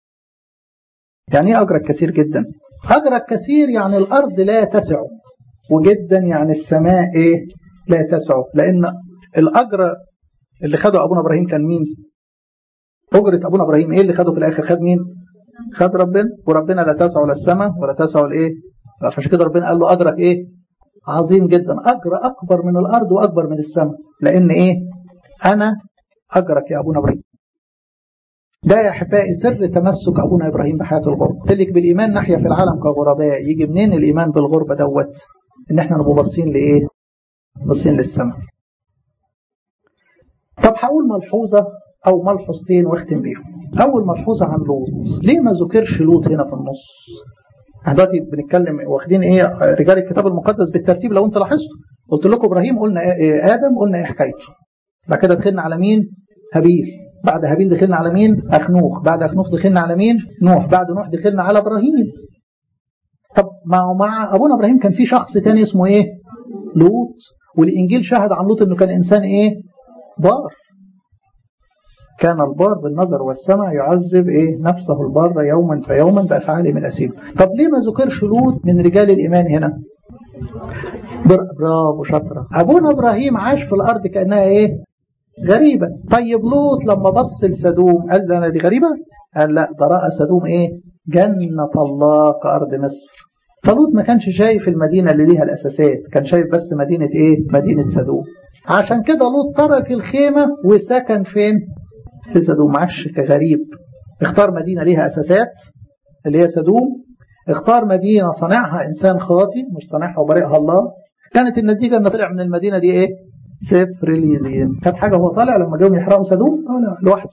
يعني ايه اجرك كثير جدا؟ اجرك كثير يعني الارض لا تسع، وجدا يعني السماء ايه؟ لا تسع. لان الاجر اللي خده ابونا ابراهيم كان مين؟ اجره ابونا ابراهيم ايه اللي خده في الاخر؟ خد مين؟ خد ربنا. وربنا لا تسع لا السماء ولا تسع الايه؟ فعشان كده ربنا قال له اجرك ايه؟ عظيم جدا. اجر اكبر من الارض واكبر من السماء. لان ايه؟ انا اجرك يا ابونا ابراهيم. ده يا أحبائي سر تمسك أبونا إبراهيم بحياة الغربة. قلت لك بالإيمان نحيا في العالم كغرباء. يجي منين الإيمان بالغربة دوت؟ إن إحنا نبقى باصين لإيه؟ باصين للسماء. طب هقول ملحوظة أو ملحوظتين واختم بيهم. أول ملحوظة عن لوط. ليه ما ذكرش لوط هنا في النص؟ احنا دلوقتي بنتكلم واخدين ايه رجال الكتاب المقدس بالترتيب. لو انت لاحظتوا قلت لكم ابراهيم قلنا إيه ادم قلنا ايه حكايته. بعد كده دخلنا على مين؟ هابيل. بعد هابيل دخلنا على مين؟ اخنوخ. بعد اخنوخ دخلنا على مين؟ نوح. بعد نوح دخلنا على ابراهيم. طب مع مع ابونا ابراهيم كان في شخص تاني اسمه ايه؟ لوط. والانجيل شهد عن لوط انه كان انسان ايه؟ بار. كان البار بالنظر والسمع يعذب ايه نفسه البار يوما فيوما بافعاله من الاسيم. طب ليه ما ذكرش لوط من رجال الايمان هنا؟ برافو شاطره. ابونا ابراهيم عاش في الارض كانها ايه؟ غريبه. طيب لوط لما بص لسدوم قال ده انا دي غريبه؟ قال لا، ده راى سدوم ايه؟ جنه الله كارض مصر. فلوط ما كانش شايف المدينه اللي ليها الاساسات، كان شايف بس مدينه ايه؟ مدينه سدوم. عشان كده لوط ترك الخيمه وسكن فين؟ في سدوم. عاش كغريب. اختار مدينة ليها أساسات اللي هي سدوم. اختار مدينة صنعها إنسان خاطي مش صنعها وبرئها الله. كانت النتيجة أن طلع من المدينة دي إيه؟ سفر اليدين. كانت حاجة هو طالع لما جاهم يحرقوا سدوم طالع لوحده.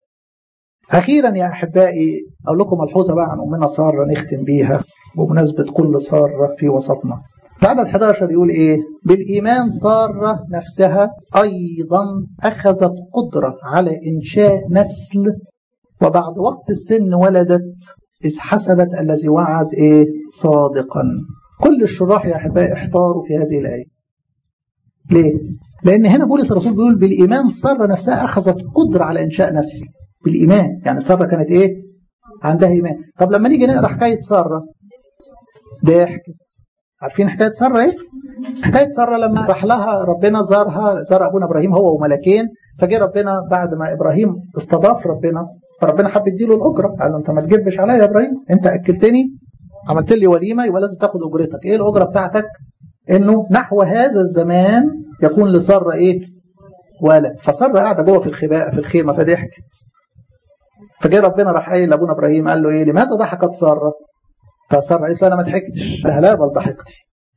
أخيرا يا أحبائي أقول لكم ملحوظة بقى عن أمنا سارة نختم بيها بمناسبة كل سارة في وسطنا. العدد أحد عشر يقول إيه؟ بالإيمان سارة نفسها أيضا أخذت قدرة على إنشاء نسل وبعد وقت السن ولدت إذ حسبت الذي وعد إيه؟ صادقا. كل الشراح يا أحبائي احتاروا في هذه الآية. ليه؟ لأن هنا بولس الرسول بيقول بالإيمان سارة نفسها أخذت قدرة على إنشاء نسل. بالإيمان يعني سارة كانت إيه؟ عندها إيمان. طب لما نيجي نقرأ حكاية سارة ضحكت. عارفين حكاية سارة ايه؟ حكاية سارة لما راح لها ربنا زارها، زار ابونا ابراهيم هو وملكين، فجاء ربنا بعد ما ابراهيم استضاف ربنا، فربنا حب يديله الاجره، قال له انت ما تجبش عليا يا ابراهيم، انت اكلتني عملت لي وليمه يبقى لازم تاخد اجرتك. ايه الاجره بتاعتك؟ انه نحو هذا الزمان يكون لسارة ايه؟ ولد. فسارة قاعده جوه في الخباء في الخيمه فضحكت. فجاء ربنا راح قايل لابونا ابراهيم قال له ايه؟ لماذا ضحكت سارة؟ فسارة قالت له انا ما ضحكتش. لا لا بل ضحكتي.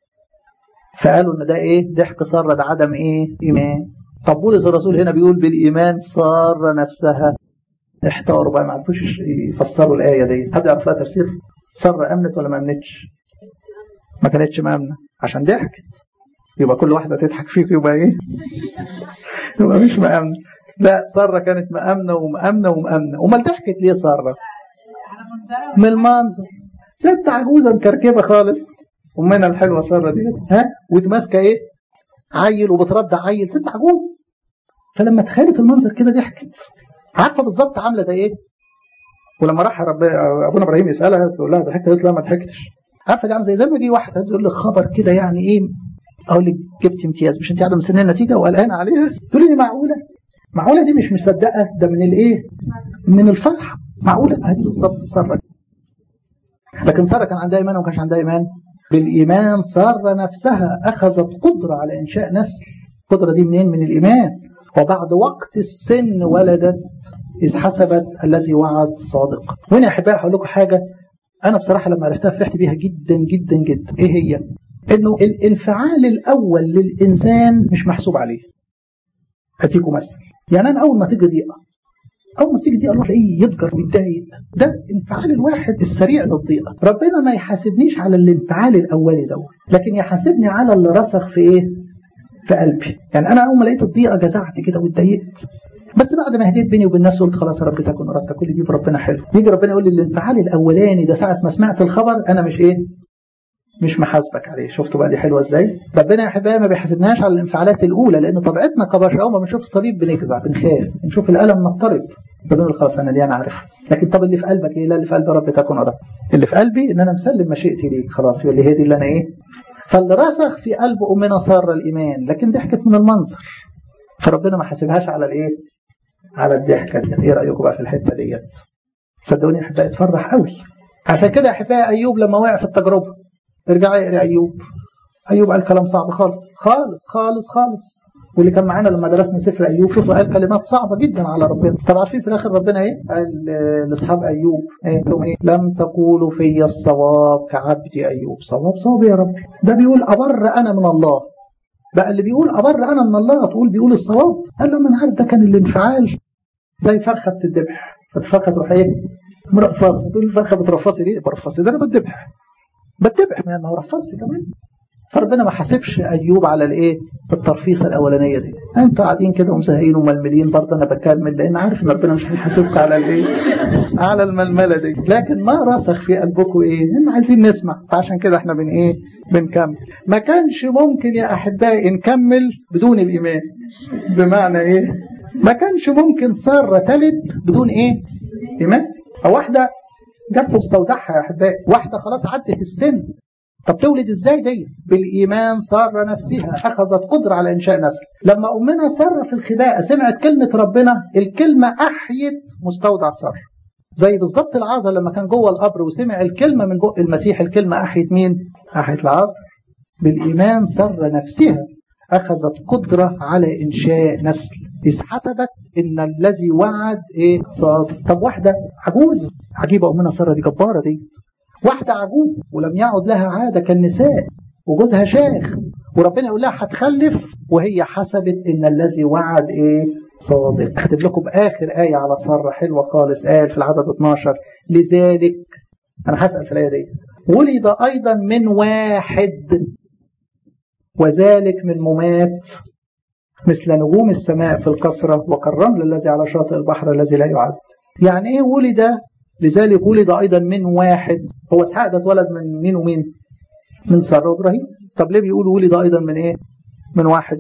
فقالوا ان ده ايه؟ ضحك سارة ده عدم ايه؟ ايمان. طب بولس الرسول هنا بيقول بالايمان سارة نفسها. احتاروا بقى ما عرفوش يفسروا الايه دي. حد يعرف لها تفسير؟ سارة امنت ولا ما امنتش؟ ما كانتش مامنه عشان ضحكت. يبقى كل واحده تضحك فيك يبقى ايه؟ يبقى مش مامنه. لا سارة كانت مامنه ومامنه ومامنه. امال ضحكت ليه سارة؟ من المنظر. ست عجوزه مكركبه خالص امنا الحلوه سارة دي، ها وتماسكه ايه؟ عيل وبترضع عيل، ست عجوزه. فلما تخيلت المنظر كده ضحكت. عارفه بالظبط عامله زي ايه؟ ولما راح رب ابونا ابراهيم يسالها تقول لها ضحكت؟ قالت لا ما ضحكتش. عارفه دي عامله زي زي ما يجي واحد تقول لك خبر كده يعني ايه؟ اقول لك جبت امتياز، مش انت قاعده مستنيه النتيجه وقلقانه عليها؟ تقولي لي معقوله؟ معقوله دي مش مصدقه؟ ده من الايه؟ من الفرحه. معقوله؟ هذه بالظبط ساره. لكن ساره كان عندها ايمان وما كانش عندها ايمان. بالايمان ساره نفسها اخذت قدره على انشاء نسل. القدره دي منين؟ من الايمان. وبعد وقت السن ولدت إذ حسبت الذي وعد صادق. وهنا يا أحبائي هقول لكم حاجة أنا بصراحة لما عرفتها فرحت بيها جدا جدا جدا. إيه هي؟ إنه الانفعال الأول للإنسان مش محسوب عليه. هديكم مثل. يعني أنا أول ما تيجي ضيقة أول ما تيجي ضيقة الله تلاقيه يتجر ويتضايق. ده انفعال الواحد السريع للضيقة. ربنا ما يحاسبنيش على الانفعال الأولي دوت، لكن يحاسبني على اللي رسخ في إيه؟ في قلبي. يعني أنا أول ما لقيت الضيقة جزعت كده واتضايقت، بس بعد ما هديت بيني وبين نفسي قلت خلاص يا رب تكن ارادتك، كل دي في ربنا حلو. يجي ربنا يقول لي الانفعال الاولاني ده ساعه ما سمعت الخبر انا مش ايه؟ مش محاسبك عليه. شفتوا بقى دي حلوه ازاي؟ ربنا يا احبائي ما بيحاسبناش على الانفعالات الاولى، لان طبيعتنا كبشر اول ما بنشوف الصليب بنجزع بنخاف، بنشوف الالم نضطرب، بنقول خلاص انا دي انا عارفها. لكن طب اللي في قلبك ايه؟ لا اللي في قلبي رب تكن ارادتك. اللي في قلبي ان انا مسلم مشيئتي ليك خلاص، يقول لي هي دي اللي انا ايه؟ فاللي رسخ في قلب امنا ساره الايمان، لكن ضحكت من المنظر، فربنا ما حاسبهاش على الايه؟ على الضحكه ديت. ايه رايكم بقى في الحته ديت؟ صدقوني يا احبائي تفرح قوي. عشان كده يا احبائي ايوب لما وقع في التجربه ارجع اقرا ايوب. ايوب قال كلام صعب خالص خالص خالص خالص. واللي كان معانا لما درسنا سفر ايوب شفتوا قال كلمات صعبه جدا على ربنا. طب عارفين في الاخر ربنا ايه؟ قال لاصحاب ايوب ايه؟ لهم ايه؟ لم تقولوا في الصواب كعبدي ايوب. صواب صواب يا رب، ده بيقول ابر انا من الله. بقى اللي بيقول ابر انا من الله تقول بيقول الصواب؟ قال لما انا عارف ده كان الانفعال زي فرخه بتذبح، فالفرخه تروح ايه؟ مرفصه. تقول الفرخه بترفصي ليه؟ برفصي ده انا بتذبح بتذبح ما هو رفصي كمان. فربنا ما حاسبش ايوب على الايه؟ الترفيصه الاولانيه دي. انتوا قاعدين كده ومزهقين وململين، برضه انا بكمل لان عارف ان ربنا مش هيحاسبكم على الايه؟ على الململه دي. لكن ما رسخ في قلبكم ايه؟ ان عايزين نسمع، فعشان كده احنا بن ايه؟ بنكمل. ما كانش ممكن يا احبائي نكمل بدون الايمان. بمعنى ايه؟ ما كانش ممكن ساره تلد بدون ايه؟ ايمان. او واحده جت في مستودعها يا احبائي، واحده خلاص عدت السن، طب تولد ازاي دي؟ بالايمان ساره نفسها اخذت قدره على انشاء نسل. لما امنا ساره في الخباءه سمعت كلمه ربنا، الكلمه احيت مستودع ساره. زي بالظبط العازر لما كان جوه القبر وسمع الكلمه من بق المسيح، الكلمه احيت مين؟ احيت العازر. بالايمان ساره نفسها اخذت قدره على انشاء نسل، اذ حسبت ان الذي وعد ايه؟ صادق. طب واحده عجوزه عجيبه، امنا ساره دي جباره دي، واحدة عجوز ولم يعد لها عادة كالنساء وجوزها شيخ، وربنا يقول لها هتخلف، وهي حسبت ان الذي وعد ايه؟ صادق. اختم لكم باخر آية على سارة حلوة خالص، قال في العدد اتناشر لذلك، انا هسأل في الآية دي، ولد ايضا من واحد وذلك من ممات مثل نجوم السماء في الكسرة وكالرمل الذي على شاطئ البحر الذي لا يعد. يعني ايه ولد؟ لذلك ولد أيضا من واحد. هو اسحاق ده اتولد من مين ومين؟ من سارة وإبراهيم. طب ليه بيقول ولد أيضا من إيه؟ من واحد.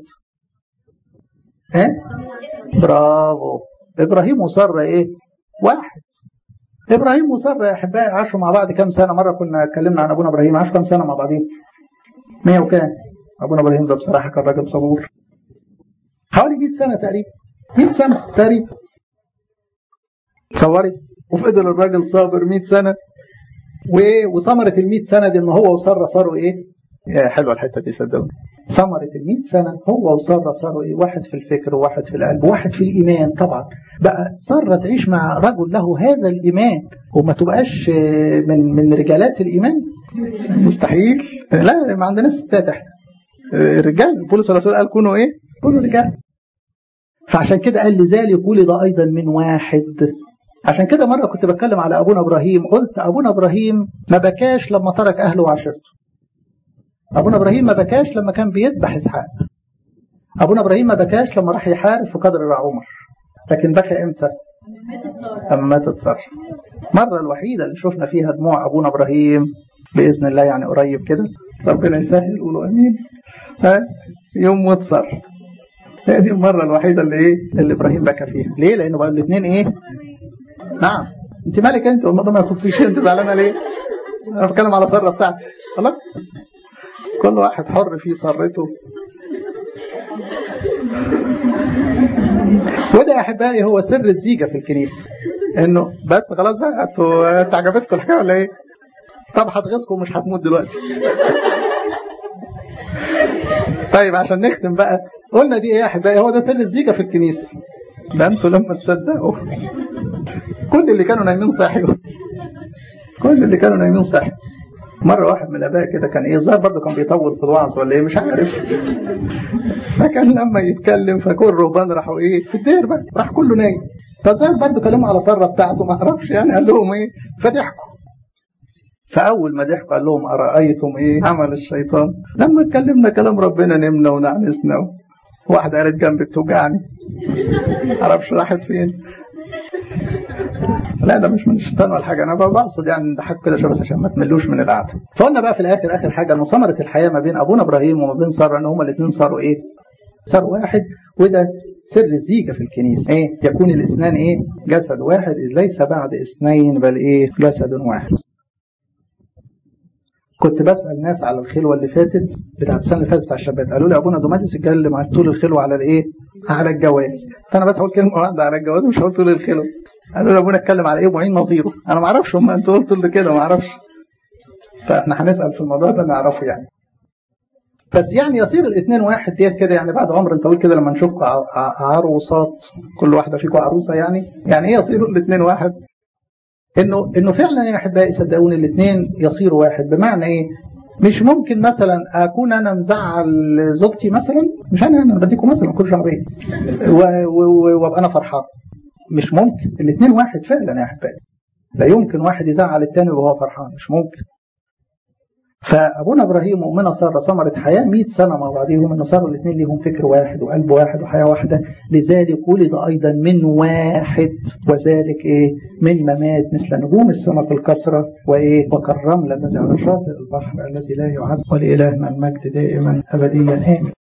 ها؟ برافو. إبراهيم وسارة إيه؟ واحد. إبراهيم وسارة يا أحبائي عاشوا مع بعض كام سنة؟ مرة كنا اتكلمنا عن أبونا إبراهيم، عاشوا كام سنة مع بعضين؟ مية وكام؟ أبونا إبراهيم ده بصراحة كان راجل صبور. حوالي مية سنة تقريبا. مية سنة تقريبا. تصوري؟ وفضل الراجل صابر مية سنة، وثمرة ال مية سنة دي ان هو وسارة صاروا ايه؟ يا حلوة الحتة دي صدقوني. ثمرة ال مية سنة هو وسارة صاروا ايه؟ واحد في الفكر وواحد في القلب وواحد في الإيمان. طبعا بقى سارة تعيش مع رجل له هذا الإيمان وما تبقاش من من رجالات الإيمان؟ مستحيل. لا، ما عندناش ستات احنا الرجال. بولس الرسول قال كونوا ايه؟ كونوا رجال. فعشان كده قال لذلك ولد أيضا من واحد. عشان كده مرة كنت بتكلم على أبونا إبراهيم، قلت أبونا إبراهيم ما بكاش لما ترك أهله وعشيرته. أبونا إبراهيم ما بكاش لما كان بيذبح إسحاق. أبونا إبراهيم ما بكاش لما راح يحارب في قدر العمر. لكن بكى إمتى؟ أما ماتت سارة. مرة الوحيدة اللي شفنا فيها دموع أبونا إبراهيم بإذن الله، يعني قريب كده، ربنا يسهل، قولوا أمين، ها، يوم موت سارة. هي دي المرة الوحيدة اللي إيه؟ اللي إبراهيم بكى فيها. ليه؟ لأنه بقى الاثنين إيه؟ نعم. انت مالك انت والموضوع ما يخصكيش، انت زعلانه ليه؟ انا بتكلم على سره بتاعتي. خلاص كل واحد حر في سرته. وده يا احبائي هو سر الزيجه في الكنيسه، انه بس خلاص بقى انتوا انت عجبتكم الحكايه ولا ايه؟ طب هتغيظكم مش هتموت دلوقتي. طيب عشان نختم بقى، قلنا دي ايه يا احبائي؟ هو ده سر الزيجه في الكنيسه. ده انتوا لما تصدقوا كل اللي كانوا نايمين صحيوا، كل اللي كانوا نايمين صحيوا. مرة واحد من الآباء كده كان إيه ظاهر برضه كان بيطول في الوعظ ولا إيه مش عارف، فكان لما يتكلم فكل الرهبان راحوا إيه في الدير بقى، راح كله نايم. فظهر برضه كلموا على سارة بتاعته ما أعرفش يعني، قال لهم إيه فضحكوا. فأول ما ضحكوا قال لهم أرأيتم إيه عمل الشيطان لما اتكلمنا كلام ربنا نمنا ونعنسنا. واحدة قالت جنبي بتوجعني، معرفش راحت فين. لا ده مش من الشيطان ولا حاجه، انا بقصد يعني ضحك كده شويه بس عشان ما تملوش من القعده. فقلنا بقى في الاخر اخر حاجه ان ثمره الحياه ما بين ابونا ابراهيم وما بين ساره ان هما الاثنين صاروا ايه؟ صاروا واحد. وده سر الزيجه في الكنيسه، ايه؟ يكون الاثنان ايه؟ جسد واحد، اذ ليس بعد اثنين بل ايه؟ جسد واحد. كنت بسال ناس على الخلوه اللي فاتت بتاعت السنه اللي فاتت بتاع الشباب، قالوا لي ابونا دوماتيس اتكلم عن طول الخلوه على الايه؟ على الجواز. فانا بس هقول كلمه واحده على الجواز مش هقول طول الخلوه. قالوا لي ابونا اتكلم على ايه؟ معين نظيره. انا ما اعرفش، هم انتوا قلتوا اللي كده ما اعرفش. فاحنا هنسال في الموضوع ده نعرفه يعني. بس يعني يصير الاثنين واحد ديت كده يعني بعد عمر طويل كده لما نشوفكم عروسات كل واحده فيكم عروسه يعني يعني ايه يصيروا الاثنين واحد؟ انه انه فعلا يا احبائي صدقوني الاثنين يصيروا واحد. بمعنى ايه؟ مش ممكن مثلا اكون انا مزعل زوجتي مثلا، مش انا انا بديكم مثلا كل شعبيه وابقى انا فرحان. مش ممكن. الاثنين واحد فعلا يا احبائي. لا يمكن واحد يزعل الثاني وهو فرحان، مش ممكن. فابونا ابراهيم وامنا ساره ثمره حياه مئة سنه مع بعضهم، انه صاروا الاثنين ليهم فكر واحد وقلب واحد وحياه واحده. لذلك ولد ايضا من واحد، وذلك ايه؟ من ممات مثل نجوم السماء في الكثره، وايه؟ وكالرمل الذي على شاطئ البحر الذي لا يعد. ولالهنا المجد دائما ابديا امين.